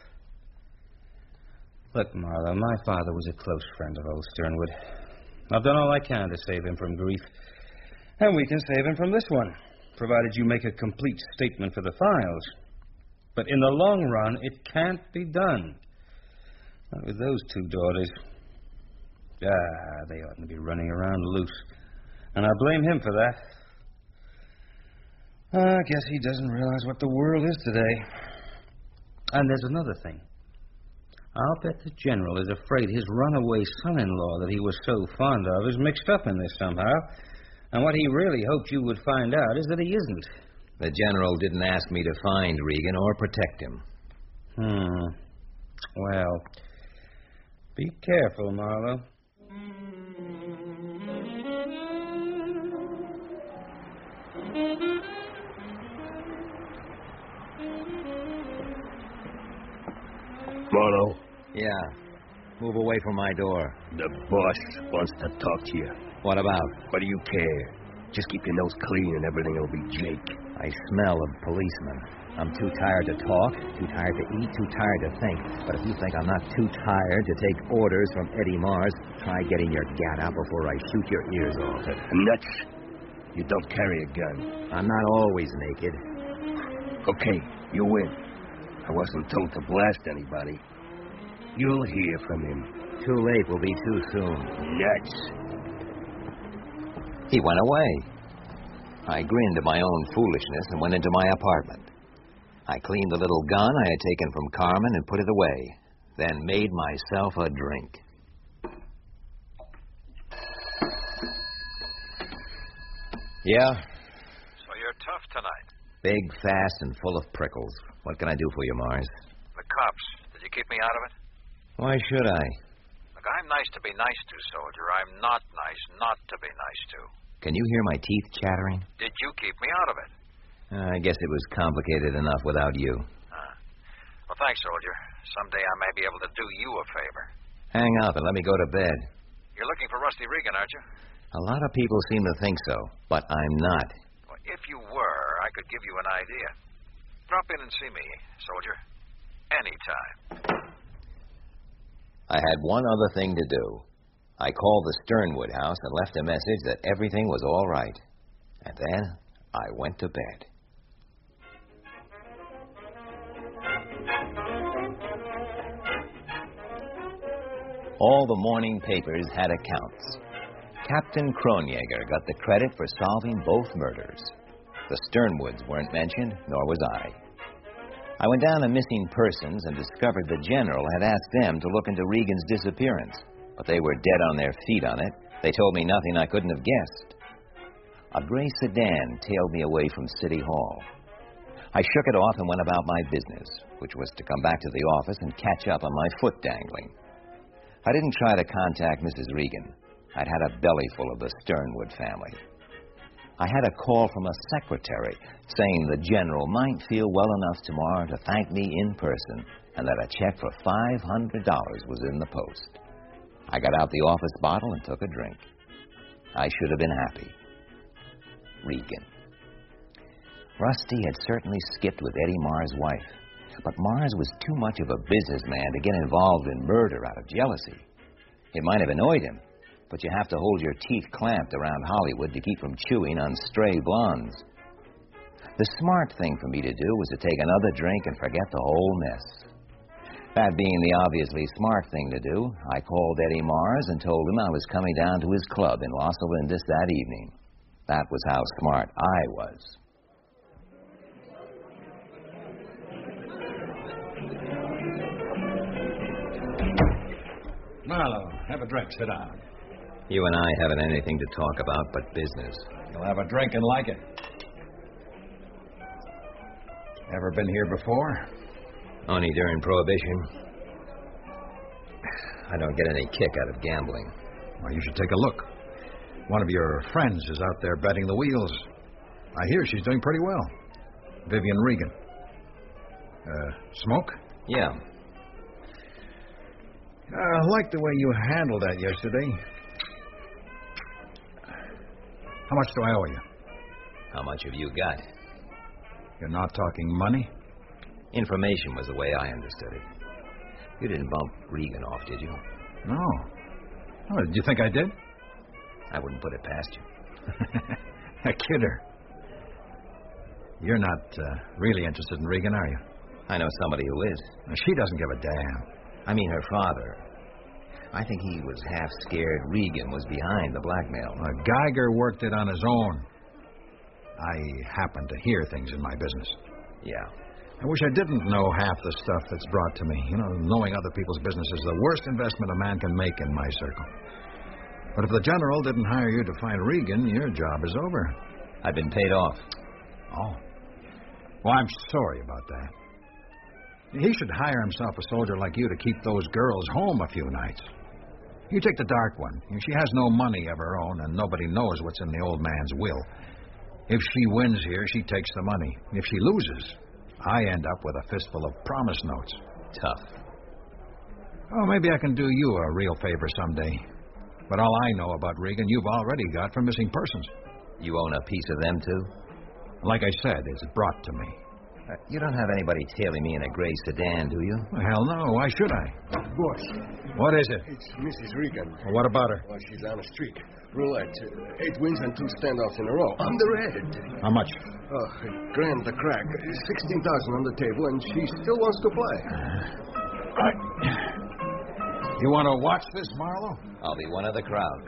Look, Marlowe, my father was a close friend of old Sternwood. I've done all I can to save him from grief. And we can save him from this one, provided you make a complete statement for the files. But in the long run, it can't be done. Not with those two daughters. Ah, they oughtn't to be running around loose. And I blame him for that. I guess he doesn't realize what the world is today. And there's another thing. I'll bet the general is afraid his runaway son-in-law that he was so fond of is mixed up in this somehow. And what he really hoped you would find out is that he isn't. The general didn't ask me to find Regan or protect him. Hmm. Well, be careful, Marlowe. Marlowe? Yeah. Move away from my door. The boss wants to talk to you. What about? What do you care? Just keep your nose clean and everything will be Jake. I smell of policemen. I'm too tired to talk, too tired to eat, too tired to think. But if you think I'm not too tired to take orders from Eddie Mars, try getting your gat out before I shoot your ears off. Nuts. You don't carry a gun. I'm not always naked. Okay, you win. I wasn't told to blast anybody. You'll hear from him. Too late will be too soon. Nuts. He went away. I grinned at my own foolishness and went into my apartment. I cleaned the little gun I had taken from Carmen and put it away, then made myself a drink. Yeah? So you're tough tonight. Big, fast, and full of prickles. What can I do for you, Mars? The cops. Did you keep me out of it? Why should I? Look, I'm nice to be nice to, soldier. I'm not nice not to be nice to. Can you hear my teeth chattering? Did you keep me out of it? Uh, I guess it was complicated enough without you. Uh, well, thanks, soldier. Someday I may be able to do you a favor. Hang up and let me go to bed. You're looking for Rusty Regan, aren't you? A lot of people seem to think so, but I'm not. Well, if you were, I could give you an idea. Drop in and see me, soldier. Anytime. I had one other thing to do. I called the Sternwood house and left a message that everything was all right. And then I went to bed. All the morning papers had accounts. Captain Kronjager got the credit for solving both murders. The Sternwoods weren't mentioned, nor was I. I went down to missing persons and discovered the general had asked them to look into Regan's disappearance, but they were dead on their feet on it. They told me nothing I couldn't have guessed. A gray sedan tailed me away from City Hall. I shook it off and went about my business, which was to come back to the office and catch up on my foot dangling. I didn't try to contact Missus Regan. I'd had a bellyful of the Sternwood family. I had a call from a secretary saying the general might feel well enough tomorrow to thank me in person and that a check for five hundred dollars was in the post. I got out the office bottle and took a drink. I should have been happy. Regan. Rusty had certainly skipped with Eddie Mars' wife, but Mars was too much of a businessman to get involved in murder out of jealousy. It might have annoyed him, but you have to hold your teeth clamped around Hollywood to keep from chewing on stray blondes. The smart thing for me to do was to take another drink and forget the whole mess. That being the obviously smart thing to do, I called Eddie Mars and told him I was coming down to his club in Los Olindas that evening. That was how smart I was. Marlowe, have a drink. Sit down. You and I haven't anything to talk about but business. You'll have a drink and like it. Ever been here before? Only during Prohibition. I don't get any kick out of gambling. Well, you should take a look. One of your friends is out there betting the wheels. I hear she's doing pretty well. Vivian Regan. Uh, smoke? Yeah. I like the way you handled that yesterday. How much do I owe you? How much have you got? You're not talking money? Information was the way I understood it. You didn't bump Regan off, did you? No. Oh, did you think I did? I wouldn't put it past you. A kidder. You're not uh, really interested in Regan, are you? I know somebody who is. She doesn't give a damn. I mean her father. I think he was half scared Regan was behind the blackmail. Uh, Geiger worked it on his own. I happen to hear things in my business. Yeah. I wish I didn't know half the stuff that's brought to me. You know, knowing other people's business is the worst investment a man can make in my circle. But if the general didn't hire you to find Regan, your job is over. I've been paid off. Oh. Well, I'm sorry about that. He should hire himself a soldier like you to keep those girls home a few nights. You take the dark one. She has no money of her own, and nobody knows what's in the old man's will. If she wins here, she takes the money. If she loses, I end up with a fistful of promise notes. Tough. Oh, maybe I can do you a real favor someday. But all I know about Regan, you've already got from missing persons. You own a piece of them, too? Like I said, it's brought to me. Uh, you don't have anybody tailing me in a gray sedan, do you? Well, hell no. Why should I? Boss. What is it? It's Missus Regan. Well, what about her? Well, she's on a streak. Roulette. Uh, eight wins and two standoffs in a row. On the red. How much? Oh, grand the crack. sixteen thousand on the table, and she still wants to play. Uh, right. You want to watch this, Marlowe? I'll be one of the crowd.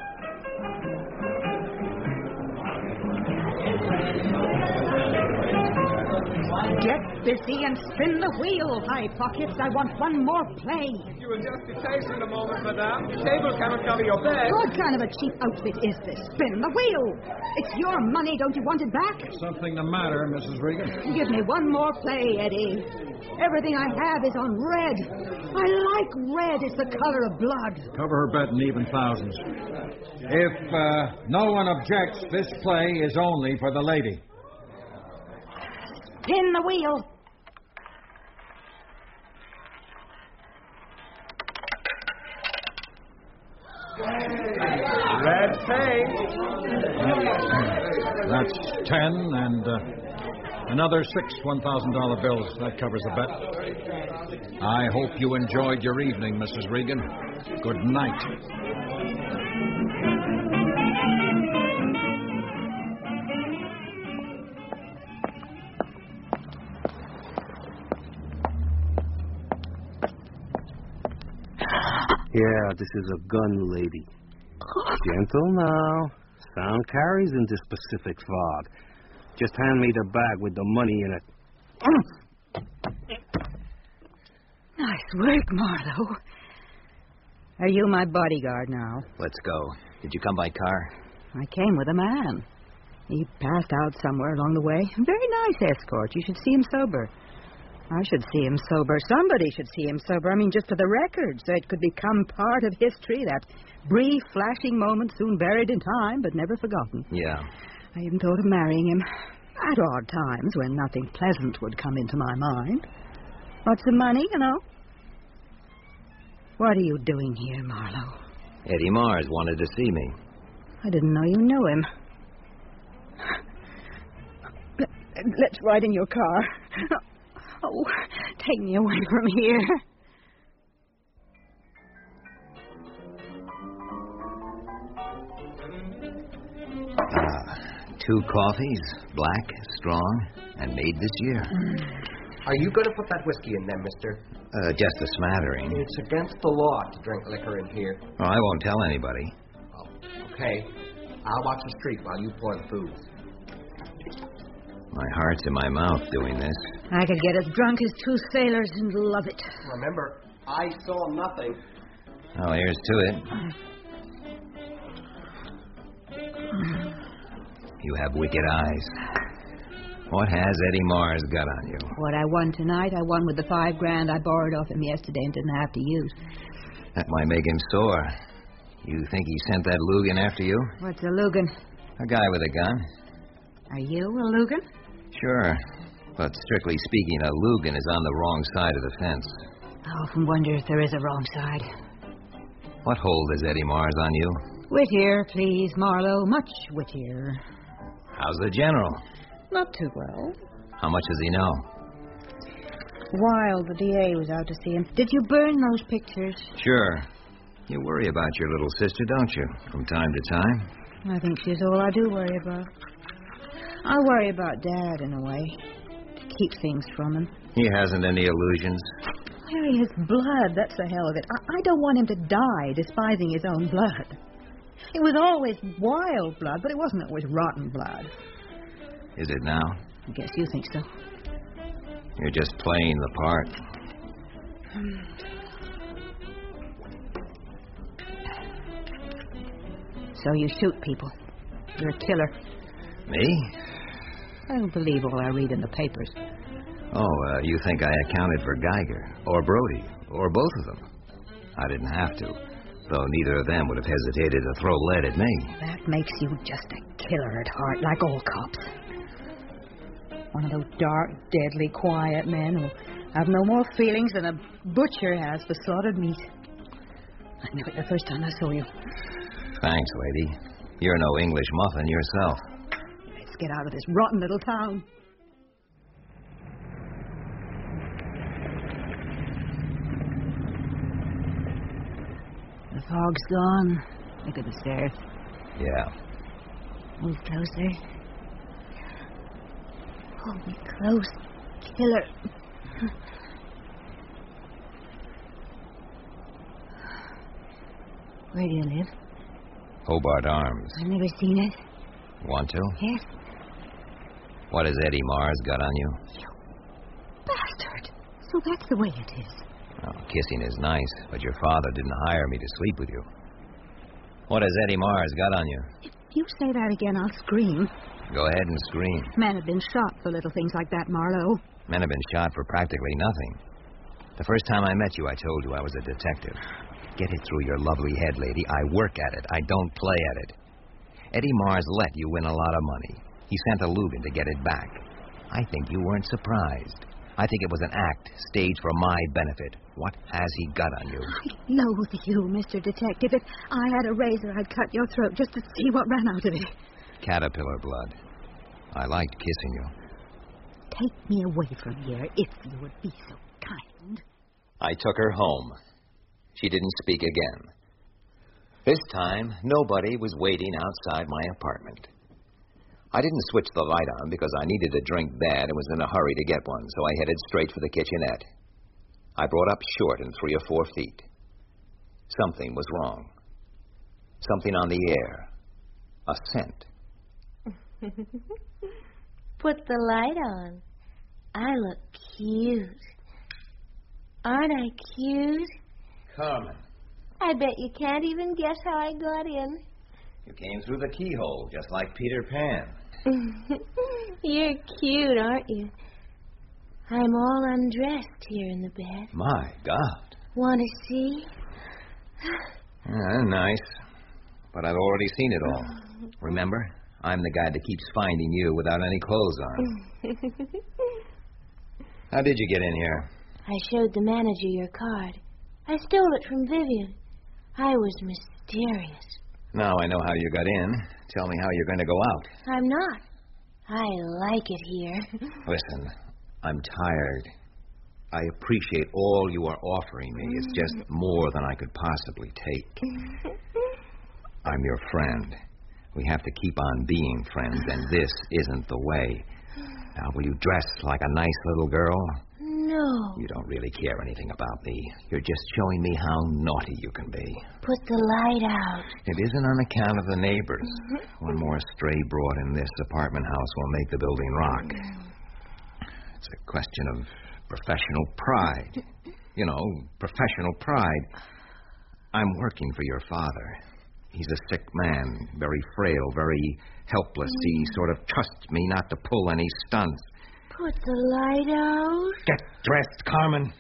Get busy and spin the wheel, High Pockets. I want one more play. If you will just be patient a moment, madame. The table cannot cover your bed. What kind of a cheap outfit is this? Spin the wheel. It's your money. Don't you want it back? Something the matter, Missus Regan? Give me one more play, Eddie. Everything I have is on red. I like red. It's the color of blood. Cover her bet in even thousands. If uh, no one objects, this play is only for the lady. Spin the wheel. Red pay. That's ten and uh, another six one thousand dollar bills. That covers the bet. I hope you enjoyed your evening, Missus Regan. Good night. Yeah, this is a gun lady. Gentle now. Sound carries in this Pacific fog. Just hand me the bag with the money in it. Nice work, Marlowe. Are you my bodyguard now? Let's go. Did you come by car? I came with a man. He passed out somewhere along the way. Very nice escort. You should see him sober. I should see him sober. Somebody should see him sober. I mean, just for the record, so it could become part of history, that brief, flashing moment soon buried in time, but never forgotten. Yeah. I even thought of marrying him. At odd times, when nothing pleasant would come into my mind. Lots of money, you know. What are you doing here, Marlowe? Eddie Mars wanted to see me. I didn't know you knew him. Let's ride in your car. Oh, take me away from here. Ah, Two coffees, black, strong, and made this year. Are you going to put that whiskey in them, mister? Uh, just a smattering. It's against the law to drink liquor in here. Well, I won't tell anybody. Oh, okay. I'll watch the street while you pour the food. My heart's in my mouth doing this. I could get as drunk as two sailors and love it. Remember, I saw nothing. Well, here's to it. You have wicked eyes. What has Eddie Mars got on you? What I won tonight, I won with the five grand I borrowed off him yesterday and didn't have to use. That might make him sore. You think he sent that Lugan after you? What's a Lugan? A guy with a gun. Are you a Lugan? Sure. But strictly speaking, a Lugan is on the wrong side of the fence. I often wonder if there is a wrong side. What hold has Eddie Mars on you? Whittier, please, Marlowe. Much Whittier. How's the general? Not too well. How much does he know? Wild, the D A, was out to see him. Did you burn those pictures? Sure. You worry about your little sister, don't you, from time to time? I think she's all I do worry about. I worry about Dad, in a way, to keep things from him. He hasn't any illusions. Harry, his blood, that's the hell of it. I, I don't want him to die despising his own blood. It was always wild blood, but it wasn't always rotten blood. Is it now? I guess you think so. You're just playing the part. So you shoot people. You're a killer. Me? I don't believe all I read in the papers. Oh, uh, you think I accounted for Geiger, or Brody, or both of them? I didn't have to, though neither of them would have hesitated to throw lead at me. That makes you just a killer at heart, like all cops. One of those dark, deadly, quiet men who have no more feelings than a butcher has for slaughtered meat. I knew it the first time I saw you. Thanks, lady. You're no English muffin yourself. Let's get out of this rotten little town. The fog's gone. Look at the stairs. Yeah. Move closer. Hold me close, killer. Where do you live? Hobart Arms. I've never seen it. Want to? Yes. What has Eddie Mars got on you? You bastard. So that's the way it is. Oh, kissing is nice, but your father didn't hire me to sleep with you. What has Eddie Mars got on you? If you say that again, I'll scream. Go ahead and scream. Men have been shot for little things like that, Marlowe. Men have been shot for practically nothing. The first time I met you, I told you I was a detective. Get it through your lovely head, lady. I work at it. I don't play at it. Eddie Mars let you win a lot of money. He sent a Lugan to get it back. I think you weren't surprised. I think it was an act staged for my benefit. What has he got on you? I loathe you, Mister Detective. If I had a razor, I'd cut your throat just to see what ran out of it. Caterpillar blood. I liked kissing you. Take me away from here, if you would be so kind. I took her home. She didn't speak again. This time, nobody was waiting outside my apartment. I didn't switch the light on because I needed a drink bad and was in a hurry to get one, so I headed straight for the kitchenette. I brought up short in three or four feet. Something was wrong. Something on the air. A scent. Put the light on. I look cute. Aren't I cute? Carmen. I bet you can't even guess how I got in. You came through the keyhole, just like Peter Pan. You're cute, aren't you? I'm all undressed here in the bed. My God. Want to see? Yeah, nice. But I've already seen it all. Remember? I'm the guy that keeps finding you without any clothes on. How did you get in here? I showed the manager your card. I stole it from Vivian. I was mysterious. Now I know how you got in. Tell me how you're going to go out. I'm not. I like it here. Listen, I'm tired. I appreciate all you are offering me. It's just more than I could possibly take. I'm your friend. We have to keep on being friends, and this isn't the way. Now, will you dress like a nice little girl? No. You don't really care anything about me. You're just showing me how naughty you can be. Put the light out. It isn't on account of the neighbors. Mm-hmm. One more stray brought in this apartment house will make the building rock. It's a question of professional pride. You know, professional pride. I'm working for your father. He's a sick man, very frail, very helpless. He sort of trusts me not to pull any stunts. Put the light out. Get dressed, Carmen.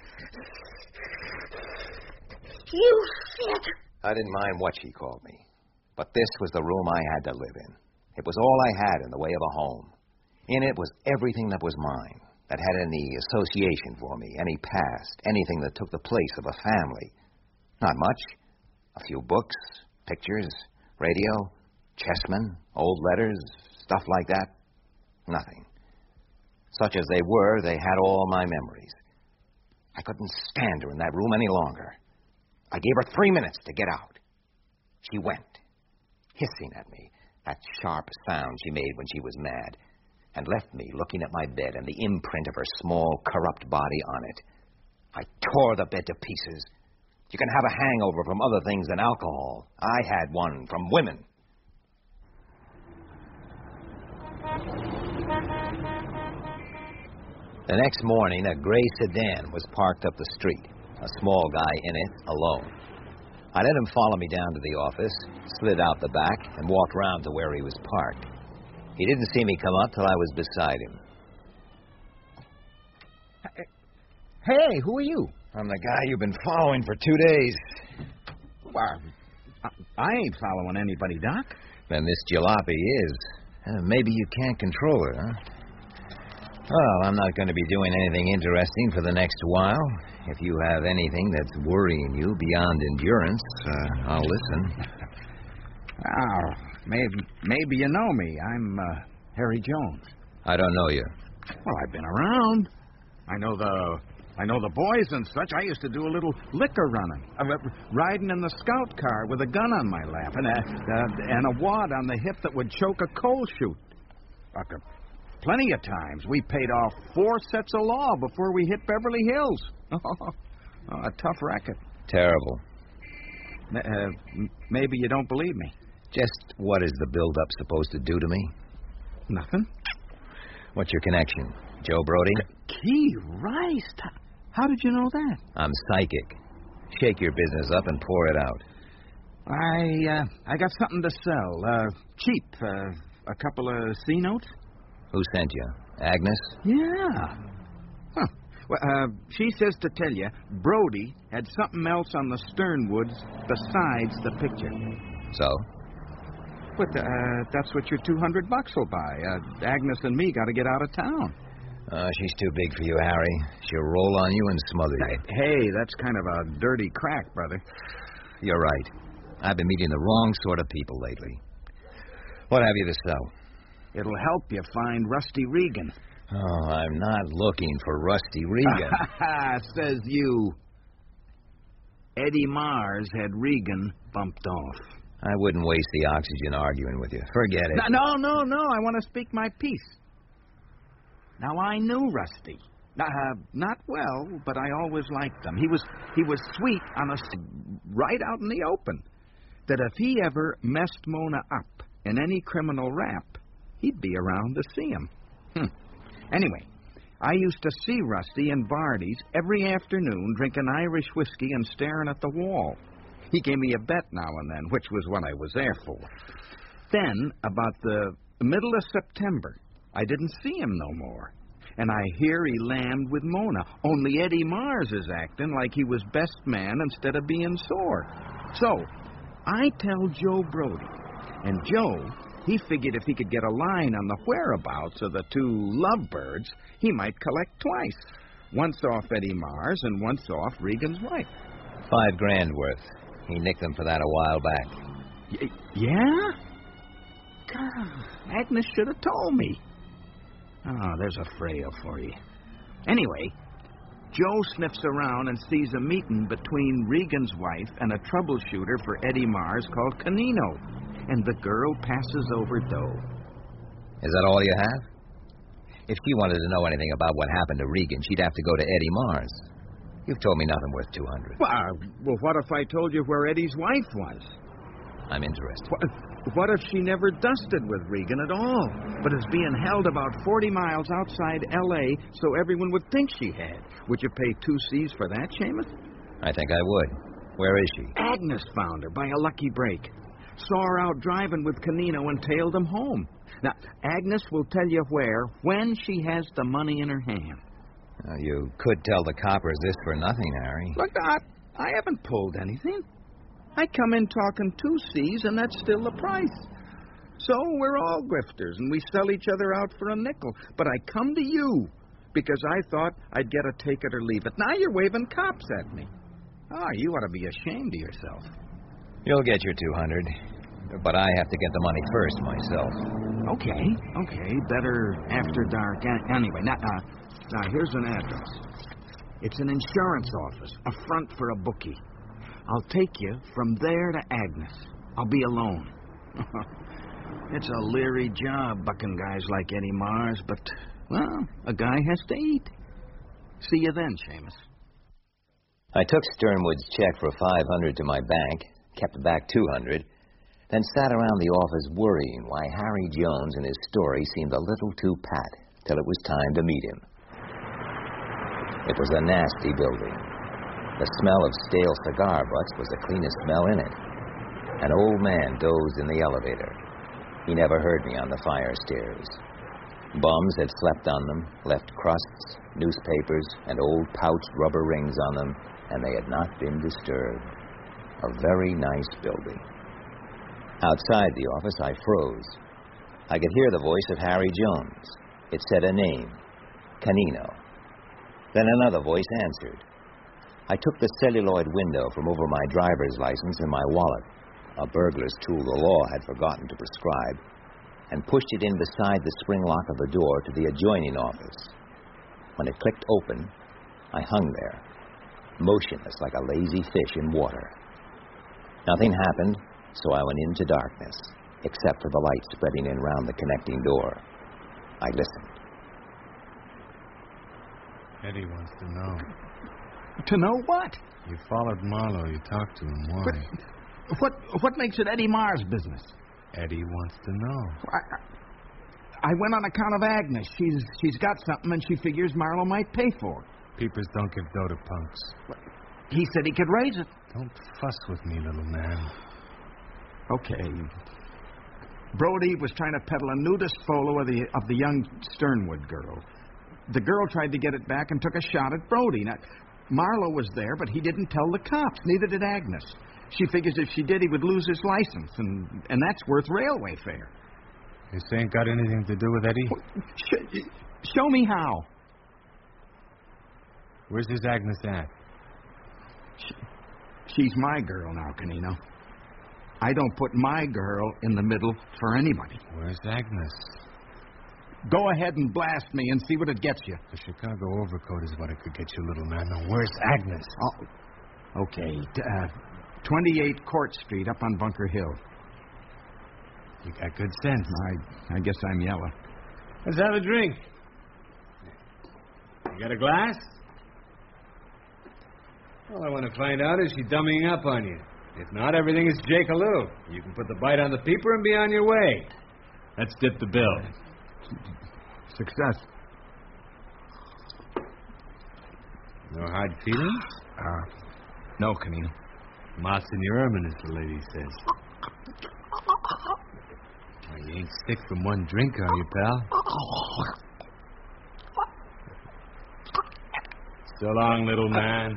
You shit. I didn't mind what she called me. But this was the room I had to live in. It was all I had in the way of a home. In it was everything that was mine, that had any association for me, any past, anything that took the place of a family. Not much. A few books, pictures, radio, chessmen, old letters, stuff like that. Nothing. Such as they were, they had all my memories. I couldn't stand her in that room any longer. I gave her three minutes to get out. She went, hissing at me, that sharp sound she made when she was mad, and left me looking at my bed and the imprint of her small, corrupt body on it. I tore the bed to pieces. You can have a hangover from other things than alcohol. I had one from women. The next morning, a gray sedan was parked up the street, a small guy in it, alone. I let him follow me down to the office, slid out the back, and walked round to where he was parked. He didn't see me come up till I was beside him. Hey, who are you? I'm the guy you've been following for two days. Well, I ain't following anybody, Doc. Then this jalopy is. Uh, maybe you can't control her, huh? Well, I'm not going to be doing anything interesting for the next while. If you have anything that's worrying you beyond endurance, uh, I'll listen. Oh, maybe, maybe you know me. I'm uh, Harry Jones. I don't know you. Well, I've been around. I know the... I know the boys and such. I used to do a little liquor running, uh, riding in the scout car with a gun on my lap and a, uh, and a wad on the hip that would choke a coal chute. Uh, plenty of times. We paid off four sets of law before we hit Beverly Hills. Oh, a tough racket. Terrible. Uh, maybe you don't believe me. Just what is the build-up supposed to do to me? Nothing. What's your connection? Joe Brody? Key Rice. How did you know that? I'm psychic. Shake your business up and pour it out. I uh, I got something to sell. Uh, cheap. Uh, a couple of C notes. Who sent you? Agnes? Yeah. Huh. Well, uh, she says to tell you, Brody had something else on the Sternwoods besides the picture. So? But uh, that's what your two hundred bucks will buy. Uh, Agnes and me got to get out of town. Uh, she's too big for you, Harry. She'll roll on you and smother you. Hey, that's kind of a dirty crack, brother. You're right. I've been meeting the wrong sort of people lately. What have you to sell? It'll help you find Rusty Regan. Oh, I'm not looking for Rusty Regan. Says you. Eddie Mars had Regan bumped off. I wouldn't waste the oxygen arguing with you. Forget it. No, no, no. I want to speak my piece. Now, I knew Rusty. Uh, not well, but I always liked him. He was he was sweet on us right out in the open. That if he ever messed Mona up in any criminal rap, he'd be around to see him. Hmm. Anyway, I used to see Rusty in Vardy's every afternoon drinking Irish whiskey and staring at the wall. He gave me a bet now and then, which was what I was there for. Then, about the middle of September, I didn't see him no more. And I hear he lammed with Mona. Only Eddie Mars is acting like he was best man instead of being sore. So, I tell Joe Brody. And Joe, he figured if he could get a line on the whereabouts of the two lovebirds, he might collect twice. Once off Eddie Mars and once off Regan's wife. Five grand worth. He nicked them for that a while back. Y- yeah? God, Agnes should have told me. Oh, there's a frail for you. Anyway, Joe sniffs around and sees a meeting between Regan's wife and a troubleshooter for Eddie Mars called Canino. and the girl passes over dough. Is that all you have? If she wanted to know anything about what happened to Regan, she'd have to go to Eddie Mars. You've told me nothing worth two hundred. Well, well, what if I told you where Eddie's wife was? I'm interested. What, what if she never dusted with Regan at all, but is being held about forty miles outside L A so everyone would think she had? Would you pay two C's for that, Seamus? I think I would. Where is she? Agnes found her by a lucky break. Saw her out driving with Canino and tailed him home. Now, Agnes will tell you where when she has the money in her hand. Now, you could tell the coppers this for nothing, Harry. Look, I, I haven't pulled anything. I come in talking two C's, and that's still the price. So we're all grifters, and we sell each other out for a nickel. But I come to you because I thought I'd get a take it or leave it. Now you're waving cops at me. Oh, you ought to be ashamed of yourself. You'll get your two hundred, but I have to get the money first myself. Okay, okay, better after dark. Anyway, now, uh, now here's an address. It's an insurance office, a front for a bookie. I'll take you from there to Agnes. I'll be alone. It's a leery job bucking guys like Eddie Mars, but, well, a guy has to eat. See you then, Seamus. I took Sternwood's check for five hundred to my bank, kept back two hundred, then sat around the office worrying why Harry Jones and his story seemed a little too pat till it was time to meet him. It was a nasty building. The smell of stale cigar butts was the cleanest smell in it. An old man dozed in the elevator. He never heard me on the fire stairs. Bums had slept on them, left crusts, newspapers, and old pouched rubber rings on them, and they had not been disturbed. A very nice building. Outside the office, I froze. I could hear the voice of Harry Jones. It said a name, Canino. Then another voice answered. I took the celluloid window from over my driver's license and my wallet, a burglar's tool the law had forgotten to prescribe, and pushed it in beside the spring lock of the door to the adjoining office. When it clicked open, I hung there, motionless like a lazy fish in water. Nothing happened, so I went into darkness, except for the light spreading in round the connecting door. I listened. Eddie wants to know. To know what? You followed Marlowe. You talked to him. Why? But what what makes it Eddie Mars' business? Eddie wants to know. I, I went on account of Agnes. She's she's got something, and she figures Marlowe might pay for it. Peepers don't give dough to punks. He said he could raise it. Don't fuss with me, little man. Okay. Brody was trying to peddle a nudist photo of the of the young Sternwood girl. The girl tried to get it back and took a shot at Brody. Now, Marlowe was there, but he didn't tell the cops. Neither did Agnes. She figures if she did, he would lose his license, and, and that's worth railway fare. This ain't got anything to do with Eddie? Sh- show me how. Where's this Agnes at? She, she's my girl now, Canino. I don't put my girl in the middle for anybody. Where's Agnes? Go ahead and blast me and see what it gets you. The Chicago overcoat is what it could get you, little man. Now, where's Agnes? Oh, okay. Uh, twenty-eight Court Street up on Bunker Hill. You got good sense. I, I guess I'm yellow. Let's have a drink. You got a glass? All I want to find out is she dummying up on you. If not, everything is Jake-a-loo. You can put the bite on the peeper and be on your way. Let's dip the bill. Success. No hard feelings? Uh, no, Canino. Moss in your ermine, as the lady says. Well, you ain't sick from one drink, are you, pal? So long, little man.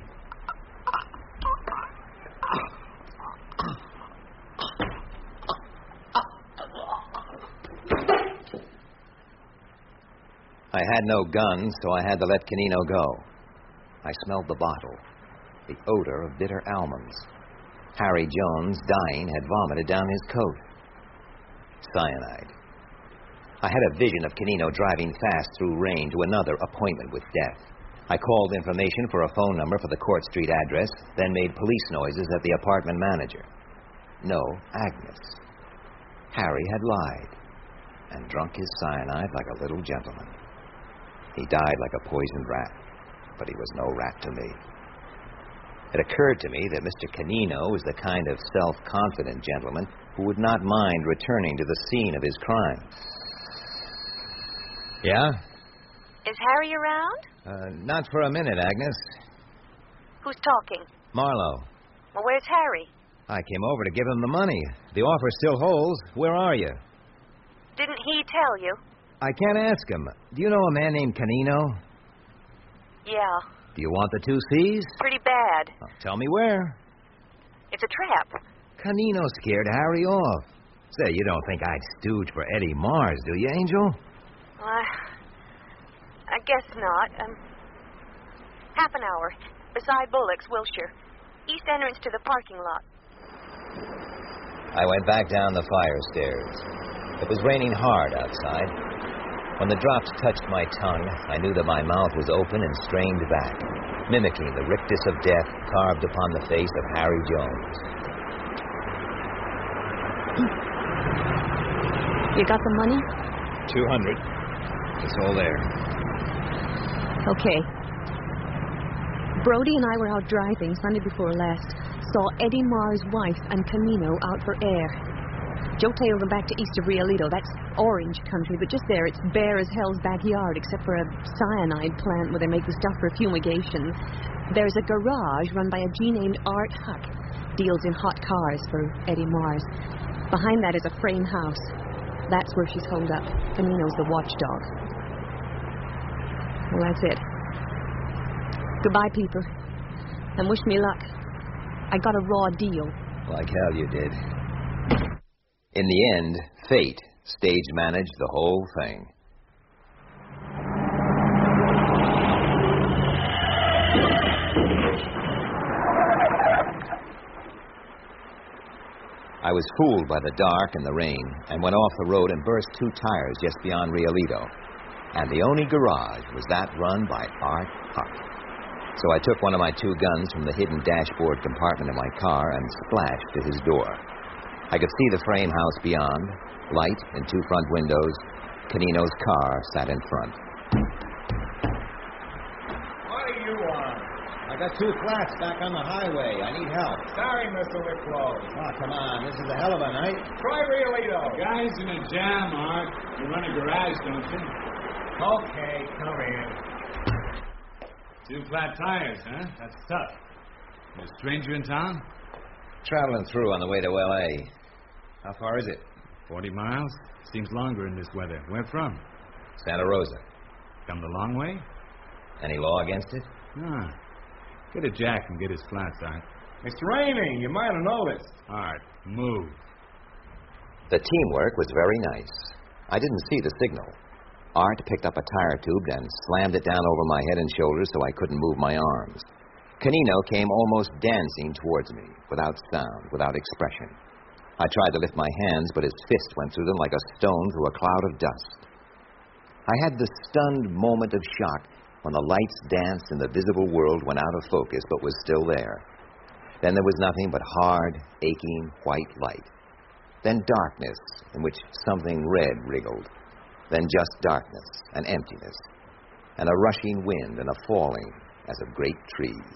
I had no gun, so I had to let Canino go. I smelled the bottle, the odor of bitter almonds. Harry Jones, dying, had vomited down his coat. Cyanide. I had a vision of Canino driving fast through rain to another appointment with death. I called information for a phone number for the Court Street address, then made police noises at the apartment manager. No Agnes. Harry had lied and drunk his cyanide like a little gentleman. He died like a poisoned rat, but he was no rat to me. It occurred to me that Mister Canino was the kind of self-confident gentleman who would not mind returning to the scene of his crime. Yeah? Is Harry around? Uh, not for a minute, Agnes. Who's talking? Marlowe. Well, where's Harry? I came over to give him the money. The offer still holds. Where are you? Didn't he tell you? I can't ask him. Do you know a man named Canino? Yeah. Do you want the two C's? Pretty bad. Well, tell me where. It's a trap. Canino scared Harry off. Say, you don't think I'd stooge for Eddie Mars, do you, Angel? Well, I, I guess not. Um, half an hour. Beside Bullock's, Wilshire. East entrance to the parking lot. I went back down the fire stairs. It was raining hard outside. When the drops touched my tongue, I knew that my mouth was open and strained back, mimicking the rictus of death carved upon the face of Harry Jones. You got the money? Two hundred. It's all there. Okay. Brody and I were out driving Sunday before last. Saw Eddie Mars' wife and Canino out for air. Joe tailed them back to east of Rialito. That's orange country, but just there it's bare as hell's backyard, except for a cyanide plant where they make the stuff for fumigation. There's a garage run by a G named Art Huck. Deals in hot cars for Eddie Mars. Behind that is a frame house. That's where she's holed up. Canino's the watchdog. Well, that's it. Goodbye, people. And wish me luck. I got a raw deal. Like hell you did. In the end, fate stage managed the whole thing. I was fooled by the dark and the rain and went off the road and burst two tires just beyond Rialito. And the only garage was that run by Art Huck. So I took one of my two guns from the hidden dashboard compartment of my car and splashed to his door. I could see the frame house beyond, light and two front windows. Canino's car sat in front. What do you want? I got two flats back on the highway. I need help. Sorry, mister, we're closed. Oh, come on. This is a hell of a night. Try Rialito. Guy's in a jam, Art. You run a garage, don't you? Okay, come in. Two flat tires, huh? That's tough. You a stranger in town? Traveling through on the way to L A. How far is it? Forty miles. Seems longer in this weather. Where from? Santa Rosa. Come the long way? Any law against it? Ah. Get a jack and get his flats, Art. It's raining. You might have noticed. Art, move. The teamwork was very nice. I didn't see the signal. Art picked up a tire tube and slammed it down over my head and shoulders so I couldn't move my arms. Canino came almost dancing towards me, without sound, without expression. I tried to lift my hands, but his fist went through them like a stone through a cloud of dust. I had the stunned moment of shock when the lights danced and the visible world went out of focus, but was still there. Then there was nothing but hard, aching, white light. Then darkness, in which something red wriggled. Then just darkness and emptiness, and a rushing wind and a falling as of great trees.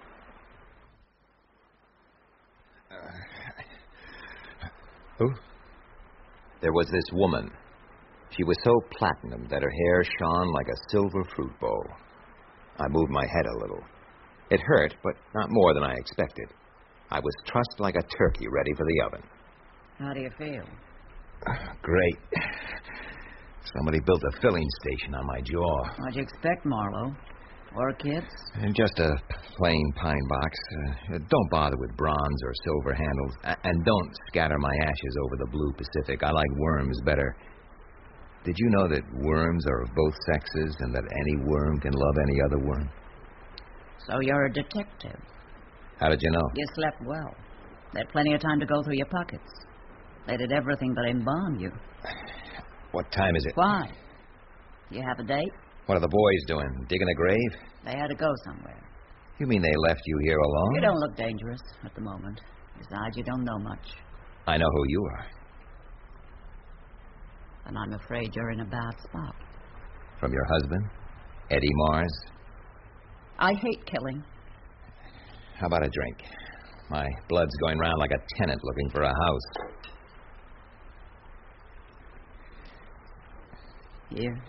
Uh, who? There was this woman. She was so platinum that her hair shone like a silver fruit bowl. I moved my head a little. It hurt, but not more than I expected. I was trussed like a turkey ready for the oven. How do you feel? Great. Somebody built a filling station on my jaw. What'd you expect, Marlowe? Orchids? And just a plain pine box. Uh, don't bother with bronze or silver handles. A- and don't scatter my ashes over the blue Pacific. I like worms better. Did you know that worms are of both sexes and that any worm can love any other worm? So you're a detective. How did you know? You slept well. They had plenty of time to go through your pockets. They did everything but embalm you. What time is it? Why? You have a date? What are the boys doing? Digging a grave? They had to go somewhere. You mean they left you here alone? You don't look dangerous at the moment. Besides, you don't know much. I know who you are. And I'm afraid you're in a bad spot. From your husband, Eddie Mars? I hate killing. How about a drink? My blood's going round like a tenant looking for a house. Here.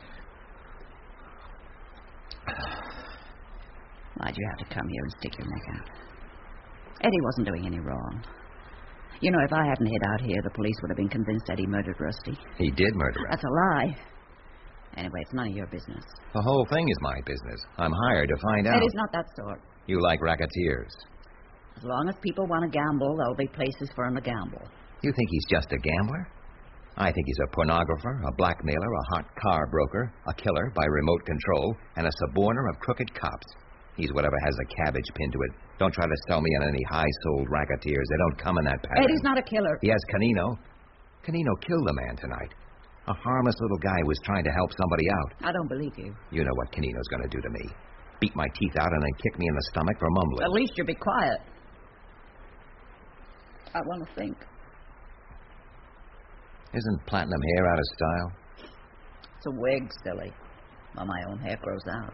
Why'd you have to come here and stick your neck out? Eddie wasn't doing any wrong. You know, if I hadn't hid out here, the police would have been convinced Eddie murdered Rusty. He did murder him. That's a lie. Anyway, it's none of your business. The whole thing is my business. I'm hired to find out. Eddie's not that sort. You like racketeers. As long as people want to gamble, there'll be places for him to gamble. You think he's just a gambler? I think he's a pornographer, a blackmailer, a hot car broker, a killer by remote control, and a suborner of crooked cops. He's whatever has a cabbage pinned to it. Don't try to sell me on any high-sold racketeers. They don't come in that pattern. Eddie's not a killer. He has Canino. Canino killed the man tonight. A harmless little guy was trying to help somebody out. I don't believe you. You know what Canino's going to do to me. Beat my teeth out and then kick me in the stomach for mumbling. At least you be quiet. I want to think. Isn't platinum hair out of style? It's a wig, silly. Well, my own hair grows out.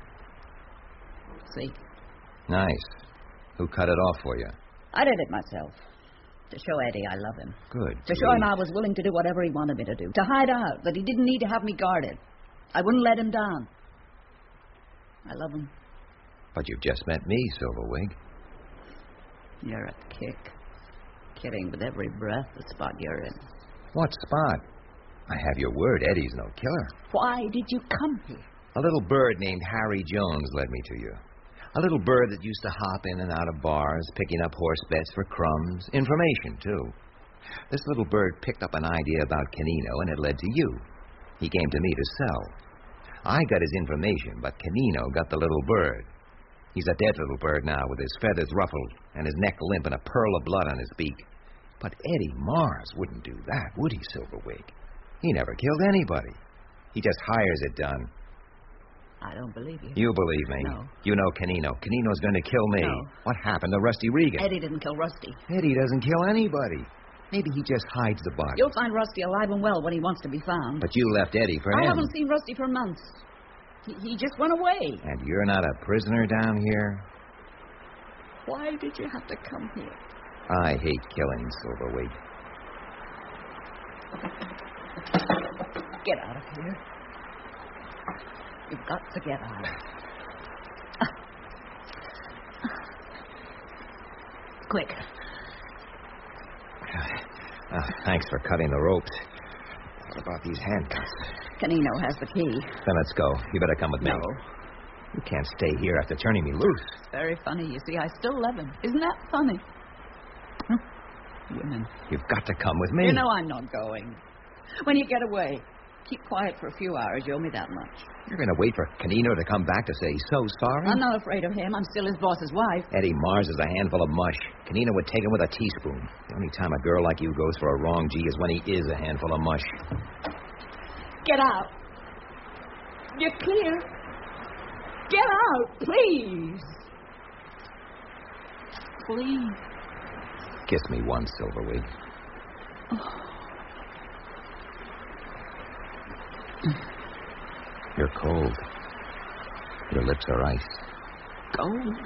See? Nice. Who cut it off for you? I did it myself. To show Eddie I love him. Good. To show him I was willing to do whatever he wanted me to do. To hide out, that he didn't need to have me guarded. I wouldn't let him down. I love him. But you've just met me, Silverwig. You're a kick. Kidding with every breath the spot you're in. What spot? I have your word, Eddie's no killer. Why did you come here? A little bird named Harry Jones led me to you. A little bird that used to hop in and out of bars, picking up horse bets for crumbs. Information, too. This little bird picked up an idea about Canino, and it led to you. He came to me to sell. I got his information, but Canino got the little bird. He's a dead little bird now, with his feathers ruffled and his neck limp and a pearl of blood on his beak. But Eddie Mars wouldn't do that, would he, Silverwig? He never killed anybody. He just hires it done. I don't believe you. You believe me. No. You know Canino. Canino's going to kill me. No. What happened to Rusty Regan? Eddie didn't kill Rusty. Eddie doesn't kill anybody. Maybe he just hides the body. You'll find Rusty alive and well when he wants to be found. But you left Eddie for I him. haven't seen Rusty for months. He, he just went away. And you're not a prisoner down here? Why did you have to come here? I hate killing, Silverwig. Get out of here. You've got to get out. Quick. Uh, thanks for cutting the ropes. What about these handcuffs? Canino has the key. Then let's go. You better come with me. No. You can't stay here after turning me loose. It's very funny. You see, I still love him. Isn't that funny? Women. You've got to come with me. You know I'm not going. When you get away, keep quiet for a few hours. You owe me that much. You're going to wait for Canino to come back to say he's so sorry? I'm not afraid of him. I'm still his boss's wife. Eddie Mars is a handful of mush. Canino would take him with a teaspoon. The only time a girl like you goes for a wrong G is when he is a handful of mush. Get out. You're clear. Get out, please. Please. Kiss me once, Silverwig. Oh. You're cold. Your lips are ice. Go.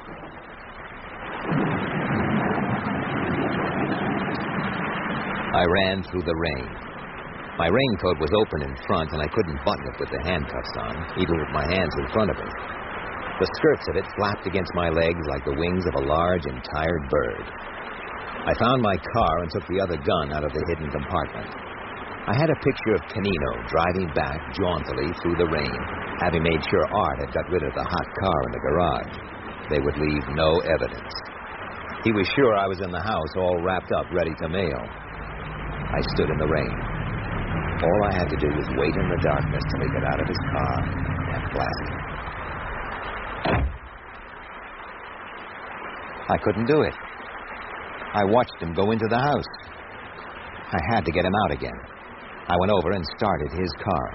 I ran through the rain. My raincoat was open in front, and I couldn't button it with the handcuffs on, even with my hands in front of it. The skirts of it flapped against my legs like the wings of a large and tired bird. I found my car and took the other gun out of the hidden compartment. I had a picture of Canino driving back jauntily through the rain, having made sure Art had got rid of the hot car in the garage. They would leave no evidence. He was sure I was in the house, all wrapped up, ready to mail. I stood in the rain. All I had to do was wait in the darkness till he got out of his car and blast. I couldn't do it. I watched him go into the house. I had to get him out again. I went over and started his car.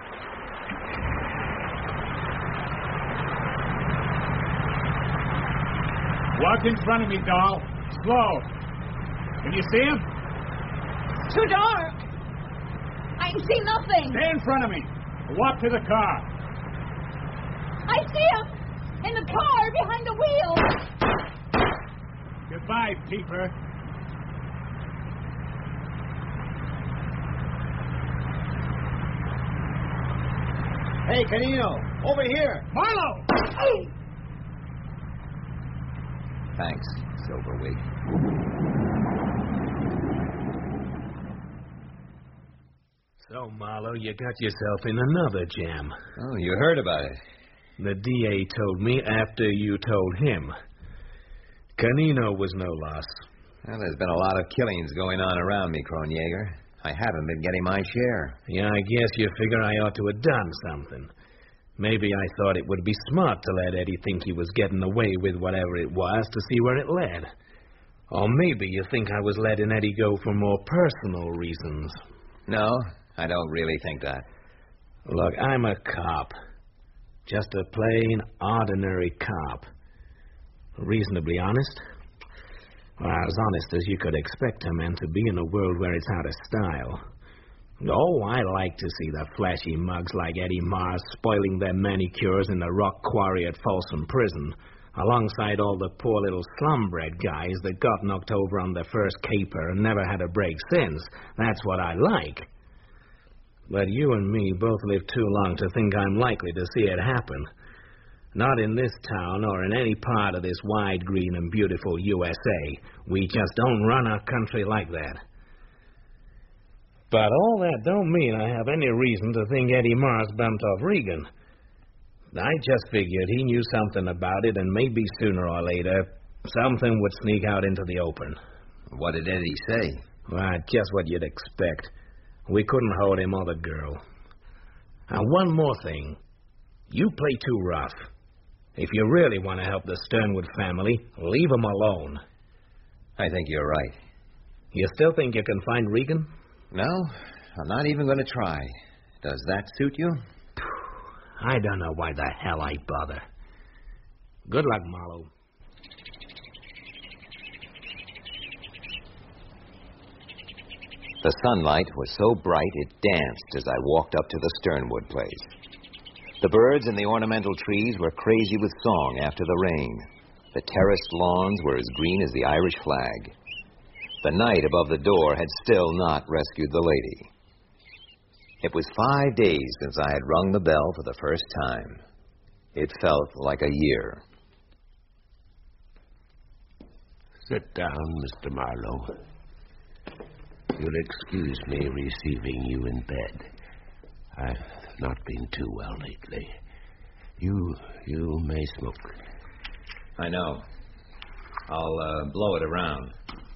Walk in front of me, doll. Slow. Can you see him? It's too dark. I I can see nothing. Stay in front of me. Walk to the car. I see him in the car behind the wheel. Goodbye, peeper. Hey, Canino, over here. Marlowe! Thanks, Silverwig. So, Marlowe, you got yourself in another jam. Oh, you heard about it. The D A told me after you told him. Canino was no loss. Well, there's been a lot of killings going on around me, Kronjaeger. I haven't been getting my share. Yeah, I guess you figure I ought to have done something. Maybe I thought it would be smart to let Eddie think he was getting away with whatever it was to see where it led. Or maybe you think I was letting Eddie go for more personal reasons. No, I don't really think that. Look, I'm a cop. Just a plain, ordinary cop. Reasonably honest. Well, as honest as you could expect a man to be in a world where it's out of style. Oh, I like to see the flashy mugs like Eddie Mars spoiling their manicures in the rock quarry at Folsom Prison, alongside all the poor little slum-bred guys that got knocked over on their first caper and never had a break since. That's what I like. But you and me both live too long to think I'm likely to see it happen. Not in this town or in any part of this wide, green, and beautiful U S A. We just don't run our country like that. But all that don't mean I have any reason to think Eddie Mars bumped off Regan. I just figured he knew something about it, and maybe sooner or later, something would sneak out into the open. What did Eddie say? Well, just what you'd expect. We couldn't hold him or the girl. And one more thing. You play too rough. If you really want to help the Sternwood family, leave them alone. I think you're right. You still think you can find Regan? No, I'm not even going to try. Does that suit you? I don't know why the hell I bother. Good luck, Marlowe. The sunlight was so bright it danced as I walked up to the Sternwood place. The birds in the ornamental trees were crazy with song after the rain. The terraced lawns were as green as the Irish flag. The night above the door had still not rescued the lady. It was five days since I had rung the bell for the first time. It felt like a year. Sit down, Mister Marlowe. You'll excuse me receiving you in bed. I've not been too well lately. You, you may smoke. I know. I'll uh, blow it around.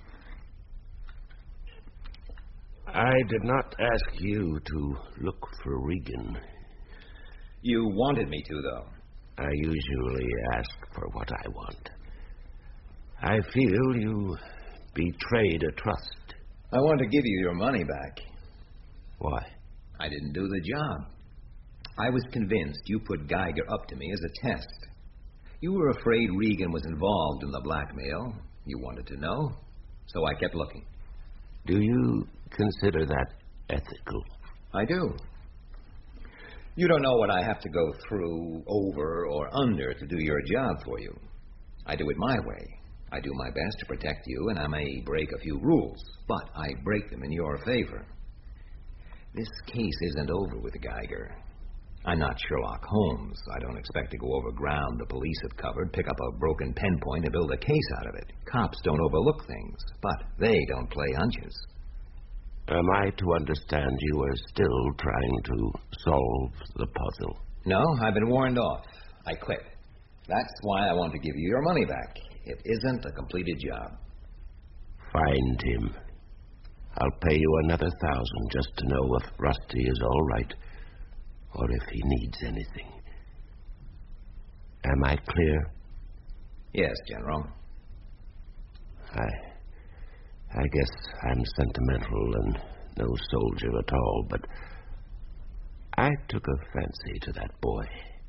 I did not ask you to look for Regan. You wanted me to, though. I usually ask for what I want. I feel you betrayed a trust. I want to give you your money back. Why? I didn't do the job. I was convinced you put Geiger up to me as a test. You were afraid Regan was involved in the blackmail. You wanted to know, so I kept looking. Do you consider that ethical? I do. You don't know what I have to go through, over, or under to do your job for you. I do it my way. I do my best to protect you, and I may break a few rules, but I break them in your favor. This case isn't over with Geiger. I'm not Sherlock Holmes. I don't expect to go over ground the police have covered, pick up a broken pen point, and build a case out of it. Cops don't overlook things, but they don't play hunches. Am I to understand you are still trying to solve the puzzle? No, I've been warned off. I quit. That's why I want to give you your money back. It isn't a completed job. Find him. I'll pay you another thousand just to know if Rusty is all right, or if he needs anything. Am I clear? Yes, General. I... I guess I'm sentimental and no soldier at all, but I took a fancy to that boy.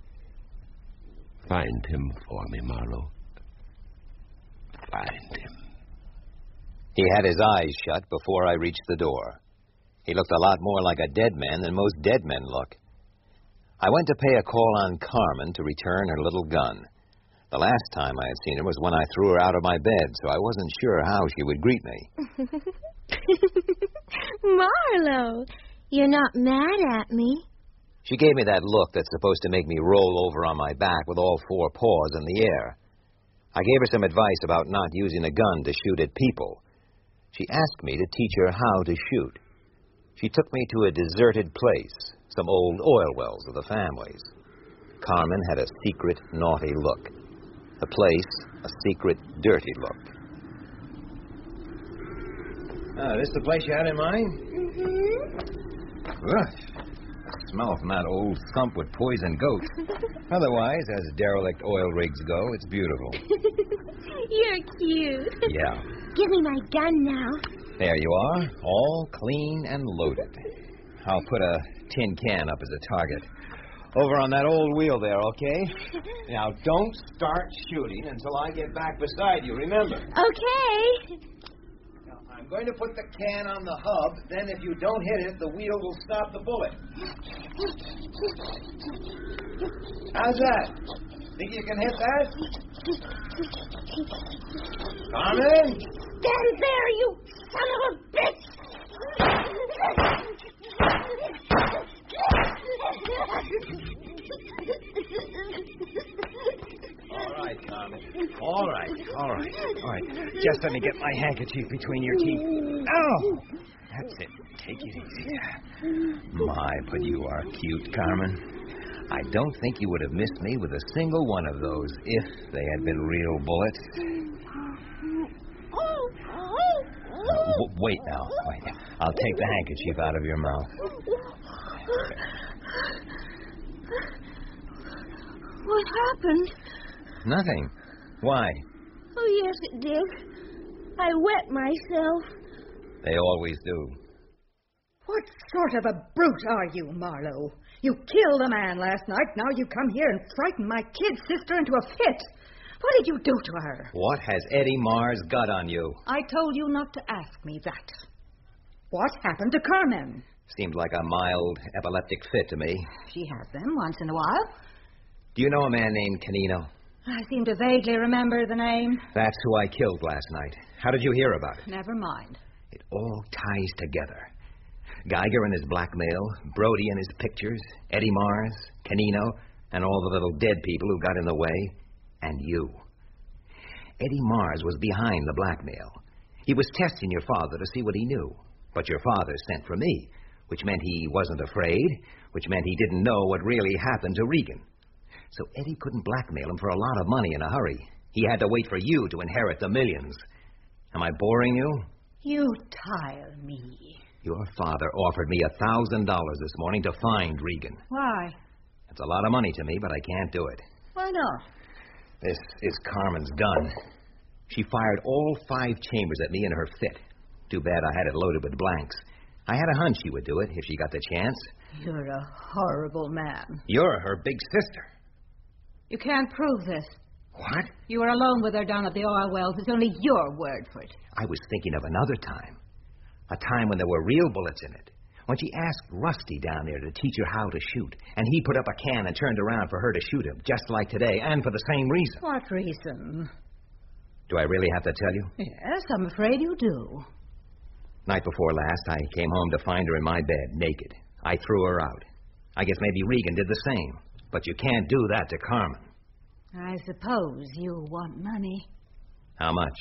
Find him for me, Marlowe. Find him. He had his eyes shut before I reached the door. He looked a lot more like a dead man than most dead men look. I went to pay a call on Carmen to return her little gun. The last time I had seen her was when I threw her out of my bed, so I wasn't sure how she would greet me. Marlowe, you're not mad at me. She gave me that look that's supposed to make me roll over on my back with all four paws in the air. I gave her some advice about not using a gun to shoot at people. She asked me to teach her how to shoot. She took me to a deserted place, some old oil wells of the family's. Carmen had a secret, naughty look. The place, a secret, dirty look. Oh, this the place you had in mind? Mm-hmm. Ugh. The smell from that old thump would poison goats. Otherwise, as derelict oil rigs go, it's beautiful. You're cute. Yeah. Give me my gun now. There you are, all clean and loaded. I'll put a tin can up as a target. Over on that old wheel there, okay? Now, don't start shooting until I get back beside you, remember? Okay. Now, I'm going to put the can on the hub, then if you don't hit it, the wheel will stop the bullet. How's that? Think you can hit that? Carmen? Stand there, you son of a bitch! All right, Carmen. All right, all right, all right. Just let me get my handkerchief between your teeth. Oh! That's it. Take it easy. My, but you are cute, Carmen. I don't think you would have missed me with a single one of those if they had been real bullets. Uh, w- wait now. Wait. I'll take the handkerchief out of your mouth. What happened? Nothing. Why? Oh, yes, it did. I wet myself. They always do. What sort of a brute are you, Marlowe? You killed a man last night. Now you come here and frighten my kid sister into a fit. What did you do to her? What has Eddie Mars got on you? I told you not to ask me that. What happened to Carmen? Seemed like a mild epileptic fit to me. She has them once in a while. Do you know a man named Canino? I seem to vaguely remember the name. That's who I killed last night. How did you hear about it? Never mind. It all ties together. Geiger and his blackmail, Brody and his pictures, Eddie Mars, Canino, and all the little dead people who got in the way, and you. Eddie Mars was behind the blackmail. He was testing your father to see what he knew. But your father sent for me, which meant he wasn't afraid, which meant he didn't know what really happened to Regan. So Eddie couldn't blackmail him for a lot of money in a hurry. He had to wait for you to inherit the millions. Am I boring you? You tire me. Your father offered me a thousand dollars this morning to find Regan. Why? It's a lot of money to me, but I can't do it. Why not? This is Carmen's gun. She fired all five chambers at me in her fit. Too bad I had it loaded with blanks. I had a hunch she would do it if she got the chance. You're a horrible man. You're her big sister. You can't prove this. What? You were alone with her down at the oil wells. It's only your word for it. I was thinking of another time. A time when there were real bullets in it. When she asked Rusty down there to teach her how to shoot. And he put up a can and turned around for her to shoot him, just like today, and for the same reason. What reason? Do I really have to tell you? Yes, I'm afraid you do. Night before last, I came home to find her in my bed, naked. I threw her out. I guess maybe Regan did the same. But you can't do that to Carmen. I suppose you want money. How much?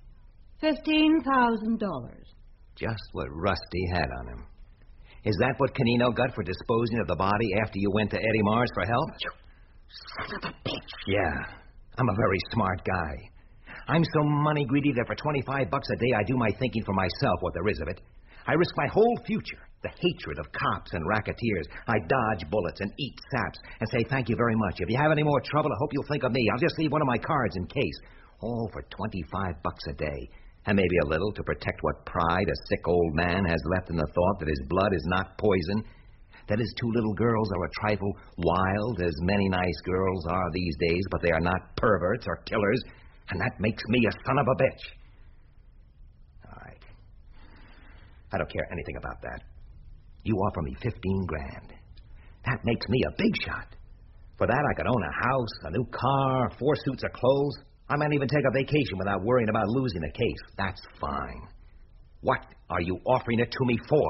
Fifteen thousand dollars. Just what Rusty had on him. Is that what Canino got for disposing of the body after you went to Eddie Mars for help? You son of a bitch. Yeah. I'm a very smart guy. I'm so money greedy that for twenty-five bucks a day I do my thinking for myself, what there is of it. I risk my whole future, the hatred of cops and racketeers. I dodge bullets and eat saps and say thank you very much. If you have any more trouble, I hope you'll think of me. I'll just leave one of my cards in case. All for twenty-five bucks a day. And maybe a little to protect what pride a sick old man has left in the thought that his blood is not poison, that his two little girls are a trifle wild, as many nice girls are these days, but they are not perverts or killers, and that makes me a son of a bitch. All right. I don't care anything about that. You offer me fifteen grand. That makes me a big shot. For that, I could own a house, a new car, four suits of clothes. I might even take a vacation without worrying about losing the case. That's fine. What are you offering it to me for?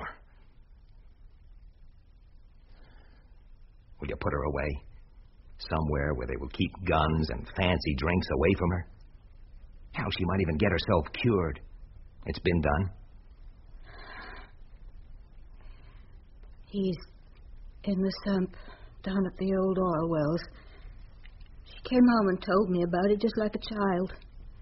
Will you put her away? Somewhere where they will keep guns and fancy drinks away from her? Hell, she might even get herself cured. It's been done. He's in the sump down at the old oil wells. She came home and told me about it just like a child.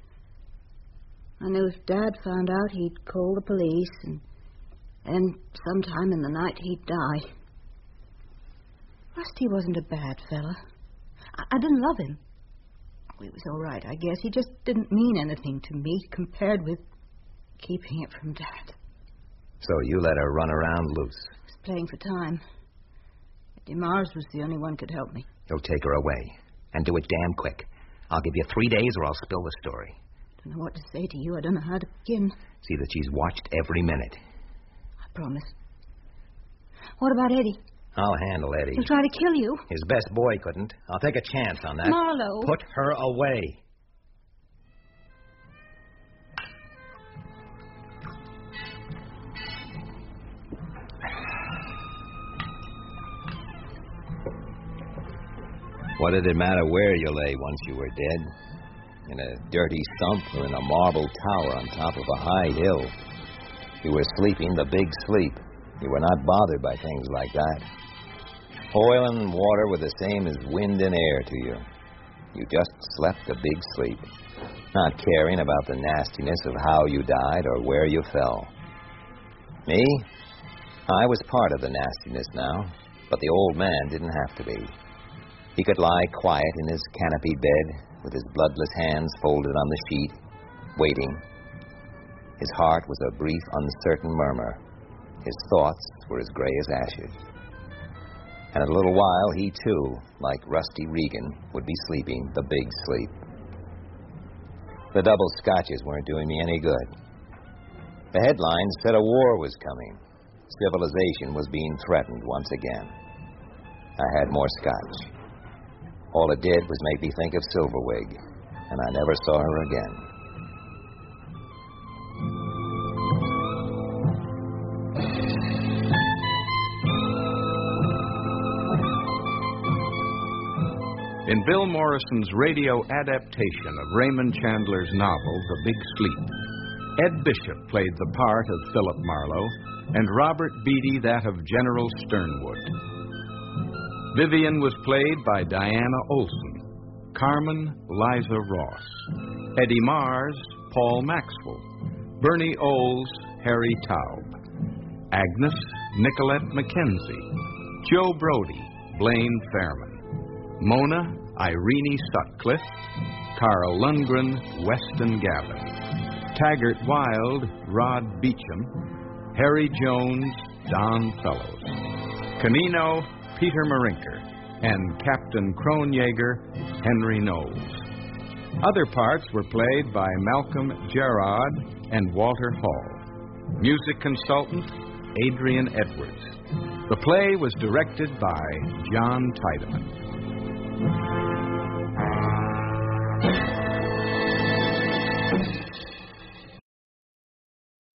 I knew if Dad found out, he'd call the police, and then sometime in the night he'd die. Rusty wasn't a bad fella. I, I didn't love him. He was all right, I guess. He just didn't mean anything to me compared with keeping it from Dad. So you let her run around loose? I was playing for time. Eddie Mars was the only one who could help me. You'll take her away. And do it damn quick. I'll give you three days or I'll spill the story. I don't know what to say to you. I don't know how to begin. See that she's watched every minute. I promise. What about Eddie? I'll handle Eddie. He'll try to kill you. His best boy couldn't. I'll take a chance on that. Marlowe. Put her away. What did it matter where you lay once you were dead? In a dirty sump or in a marble tower on top of a high hill? You were sleeping the big sleep. You were not bothered by things like that. Oil and water were the same as wind and air to you. You just slept a big sleep, not caring about the nastiness of how you died or where you fell. Me? I was part of the nastiness now, but the old man didn't have to be. He could lie quiet in his canopy bed with his bloodless hands folded on the sheet, waiting. His heart was a brief, uncertain murmur. His thoughts were as gray as ashes. And in a little while, he too, like Rusty Regan, would be sleeping the big sleep. The double scotches weren't doing me any good. The headlines said a war was coming. Civilization was being threatened once again. I had more scotch. All it did was make me think of Silverwig, and I never saw her again. In Bill Morrison's radio adaptation of Raymond Chandler's novel, The Big Sleep, Ed Bishop played the part of Philip Marlowe, and Robert Beatty that of General Sternwood. Vivian was played by Diana Olson, Carmen, Liza Ross, Eddie Mars, Paul Maxwell, Bernie Oles, Harry Taub, Agnes, Nicolette Mackenzie, Joe Brody, Blaine Fairman, Mona, Irene Sutcliffe, Carl Lundgren, Weston Gavin, Taggart Wild, Rod Beecham, Harry Jones, Don Fellows, Canino, Peter Marinker, and Captain Kronjaeger, Henry Knowles. Other parts were played by Malcolm Gerard and Walter Hall. Music consultant, Adrian Edwards. The play was directed by John Tiedemann.